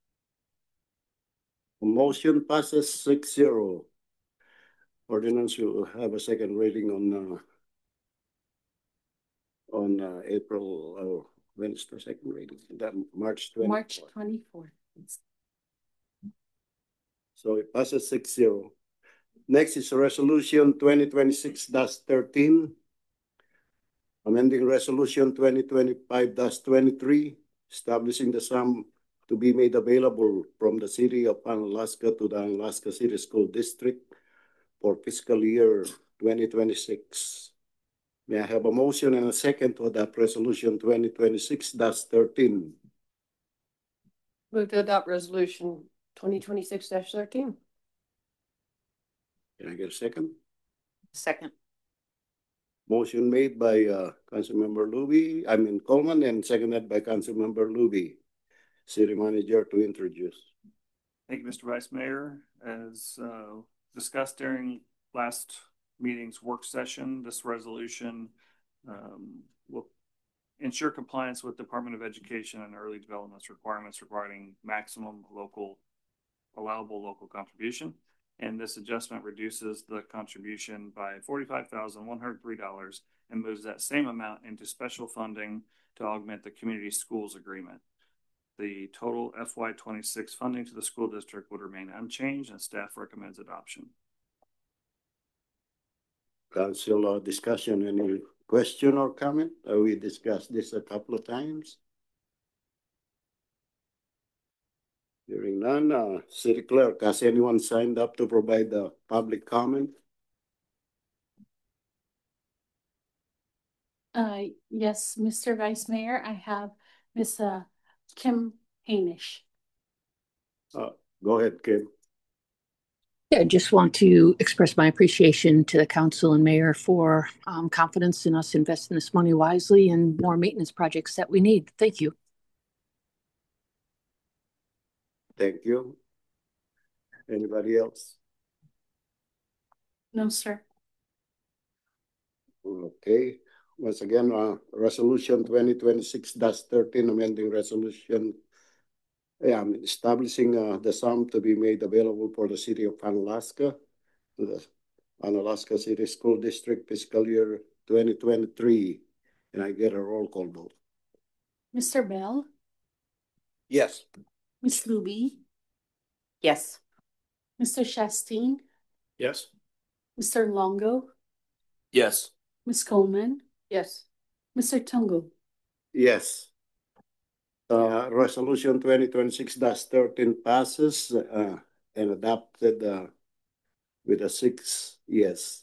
Motion passes six zero. Ordinance will have a second reading on uh, on uh, April. Oh, when is the second reading? That March twenty. March twenty-fourth. So it passes six zero. Next is resolution twenty twenty-six dash thirteen. Amending resolution twenty twenty-five dash twenty-three, establishing the sum to be made available from the city of Unalaska to the Unalaska City School District for fiscal year twenty twenty-six. May I have a motion and a second to adopt resolution twenty twenty-six dash thirteen? Move to adopt resolution twenty twenty-six dash thirteen. Can I get a second? Second. Motion made by uh, Councilmember Luby, I mean Coleman, and seconded by Councilmember Luby. City Manager to introduce. Thank you, Mister Vice Mayor. As uh, discussed during last meeting's work session, this resolution um, will ensure compliance with Department of Education and Early Development's requirements regarding maximum local allowable local contribution. And this adjustment reduces the contribution by forty-five thousand one hundred three dollars and moves that same amount into special funding to augment the community schools agreement. The total F Y twenty-six funding to the school district would remain unchanged, and staff recommends adoption. Council uh, discussion, any question or comment? Uh, we discussed this a couple of times. Hearing none, uh, City Clerk, has anyone signed up to provide the public comment? Uh, yes, Mister Vice Mayor, I have Miss uh, Kim Hainish. Uh, go ahead, Kim. Yeah, I just want to express my appreciation to the council and mayor for um, confidence in us investing this money wisely and more maintenance projects that we need. Thank you. Thank you. Anybody else? No, sir. Okay. Once again, uh, resolution twenty twenty-six thirteen, amending resolution um, establishing uh, the sum to be made available for the city of Unalaska to the Unalaska City School District fiscal year twenty twenty-three. And I get a roll call vote. Mister Bell, Yes. Miss Luby, Yes. Mister Shasteen, Yes. Mister Longo, Yes. Miss Coleman, Yes. Mister Tungo. Yes. Uh, resolution twenty twenty-six thirteen passes uh, and adopted uh, with a six yes.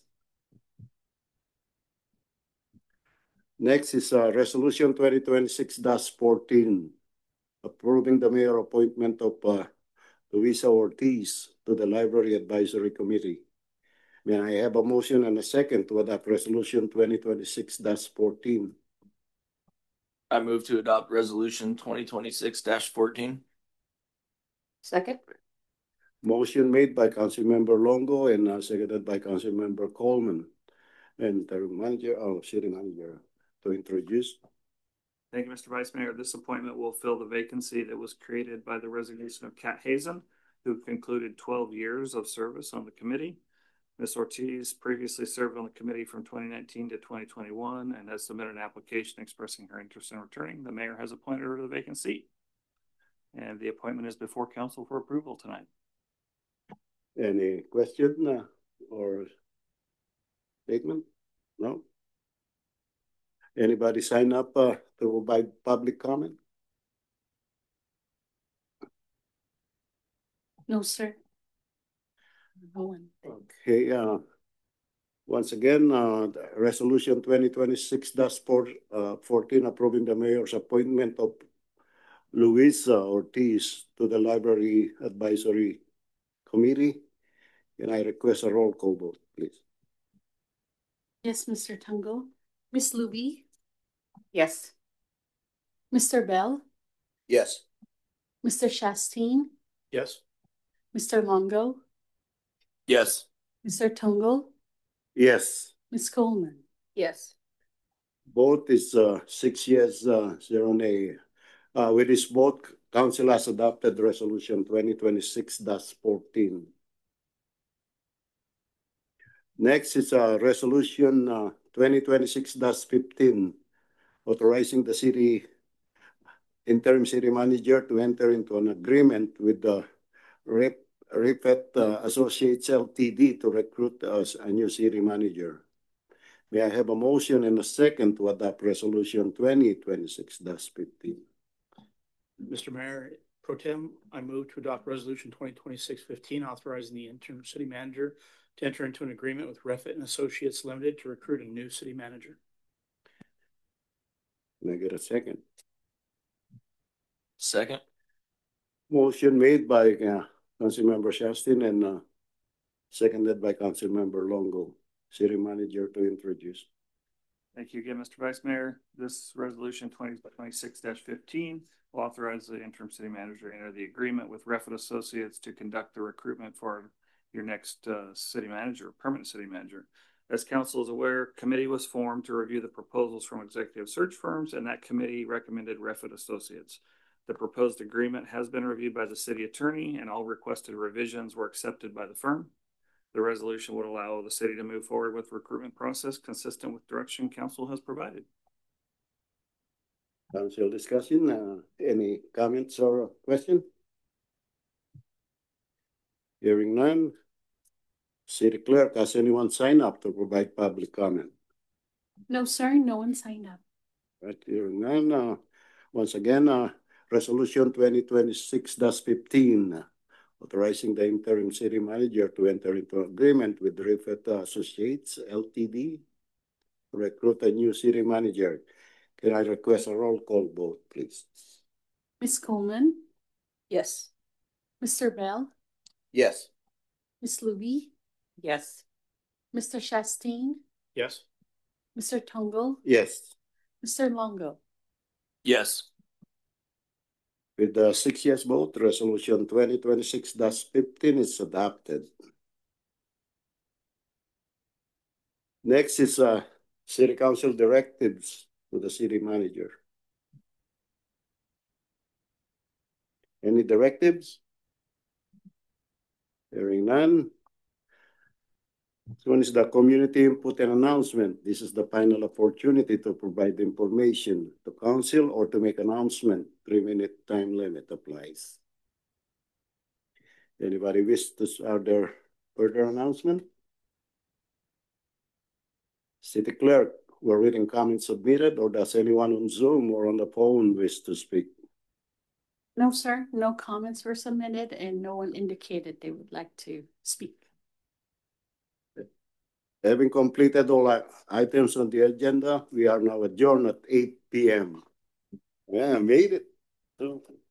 Next is uh, resolution twenty twenty-six fourteen, approving the mayor appointment of uh, Luisa Ortiz to the Library Advisory Committee. May I have a motion and a second to adopt resolution twenty twenty-six fourteen? I move to adopt resolution twenty twenty-six fourteen. Second? Motion made by Councilmember Longo and uh, seconded by Councilmember Coleman. And the manager, oh, city manager, to introduce. Thank you, Mister Vice Mayor. This appointment will fill the vacancy that was created by the resignation of Kat Hazen, who concluded twelve years of service on the committee. Miz Ortiz previously served on the committee from twenty nineteen to twenty twenty-one and has submitted an application expressing her interest in returning. The mayor has appointed her to the vacant seat. And the appointment is before council for approval tonight. Any question uh, or statement? No? Anybody sign up uh, to provide public comment? No, sir. No one. Okay, uh, once again, uh, the resolution twenty twenty-six fourteen approving the mayor's appointment of Luisa Ortiz to the Library Advisory Committee. And I request a roll call vote, please. Yes, Mister Tungo. Miss Luby, Yes. Mister Bell, Yes. Mister Shasteen, Yes. Mister Longo, Yes. Mister Tungo, Yes. Miss Coleman. Yes. Vote is uh, six yes, uh, zero nay. Uh, with this vote, council has adopted resolution twenty twenty-six fourteen. Next is uh, resolution uh, twenty twenty-six fifteen, authorizing the city interim city manager to enter into an agreement with the Rep, Ripet uh, Associates L T D to recruit as a new city manager. May I have a motion and a second to adopt resolution twenty twenty-six fifteen? Mister Mayor, Pro Tem, I move to adopt resolution twenty twenty-six fifteen, authorizing the interim city manager to enter into an agreement with Refit and Associates Limited to recruit a new city manager. Can I get a second? Second. Motion made by uh, Councilmember Shasteen and uh, seconded by Councilmember Longo. City manager to introduce. Thank you again, Mister Vice Mayor. This resolution twenty twenty-six fifteen will authorize the interim city manager to enter the agreement with Refit Associates to conduct the recruitment for your next uh, city manager, permanent city manager. As council is aware, committee was formed to review the proposals from executive search firms, and that committee recommended Refit Associates. The proposed agreement has been reviewed by the city attorney, and all requested revisions were accepted by the firm. The resolution would allow the city to move forward with the recruitment process consistent with direction council has provided. Council discussion, uh, any comments or question? Hearing none. City clerk, has anyone signed up to provide public comment? No, sir, no one signed up. Right, hearing none. Uh, once again, uh, Resolution twenty twenty-six fifteen, authorizing the interim city manager to enter into agreement with Riffet Associates L T D to recruit a new city manager. Can I request a roll call vote, please? Miss Coleman, Yes. Mister Bell, Yes. Miss Luby, Yes. Mister Chastain, Yes. Mister Tungle, Yes. Mister Longo. Yes. With the six yes vote, resolution twenty twenty-six fifteen is adopted. Next is uh, city council directives to the city manager. Any directives? Hearing none. This one is the community input and announcement. This is the final opportunity to provide information to council or to make announcement. Three minute time limit applies. Anybody wish to, are there further announcement? City clerk, were reading comments submitted, or does anyone on Zoom or on the phone wish to speak? No, sir, no comments were submitted and no one indicated they would like to speak. Having completed all items on the agenda, we are now adjourned at eight P M Yeah, made it.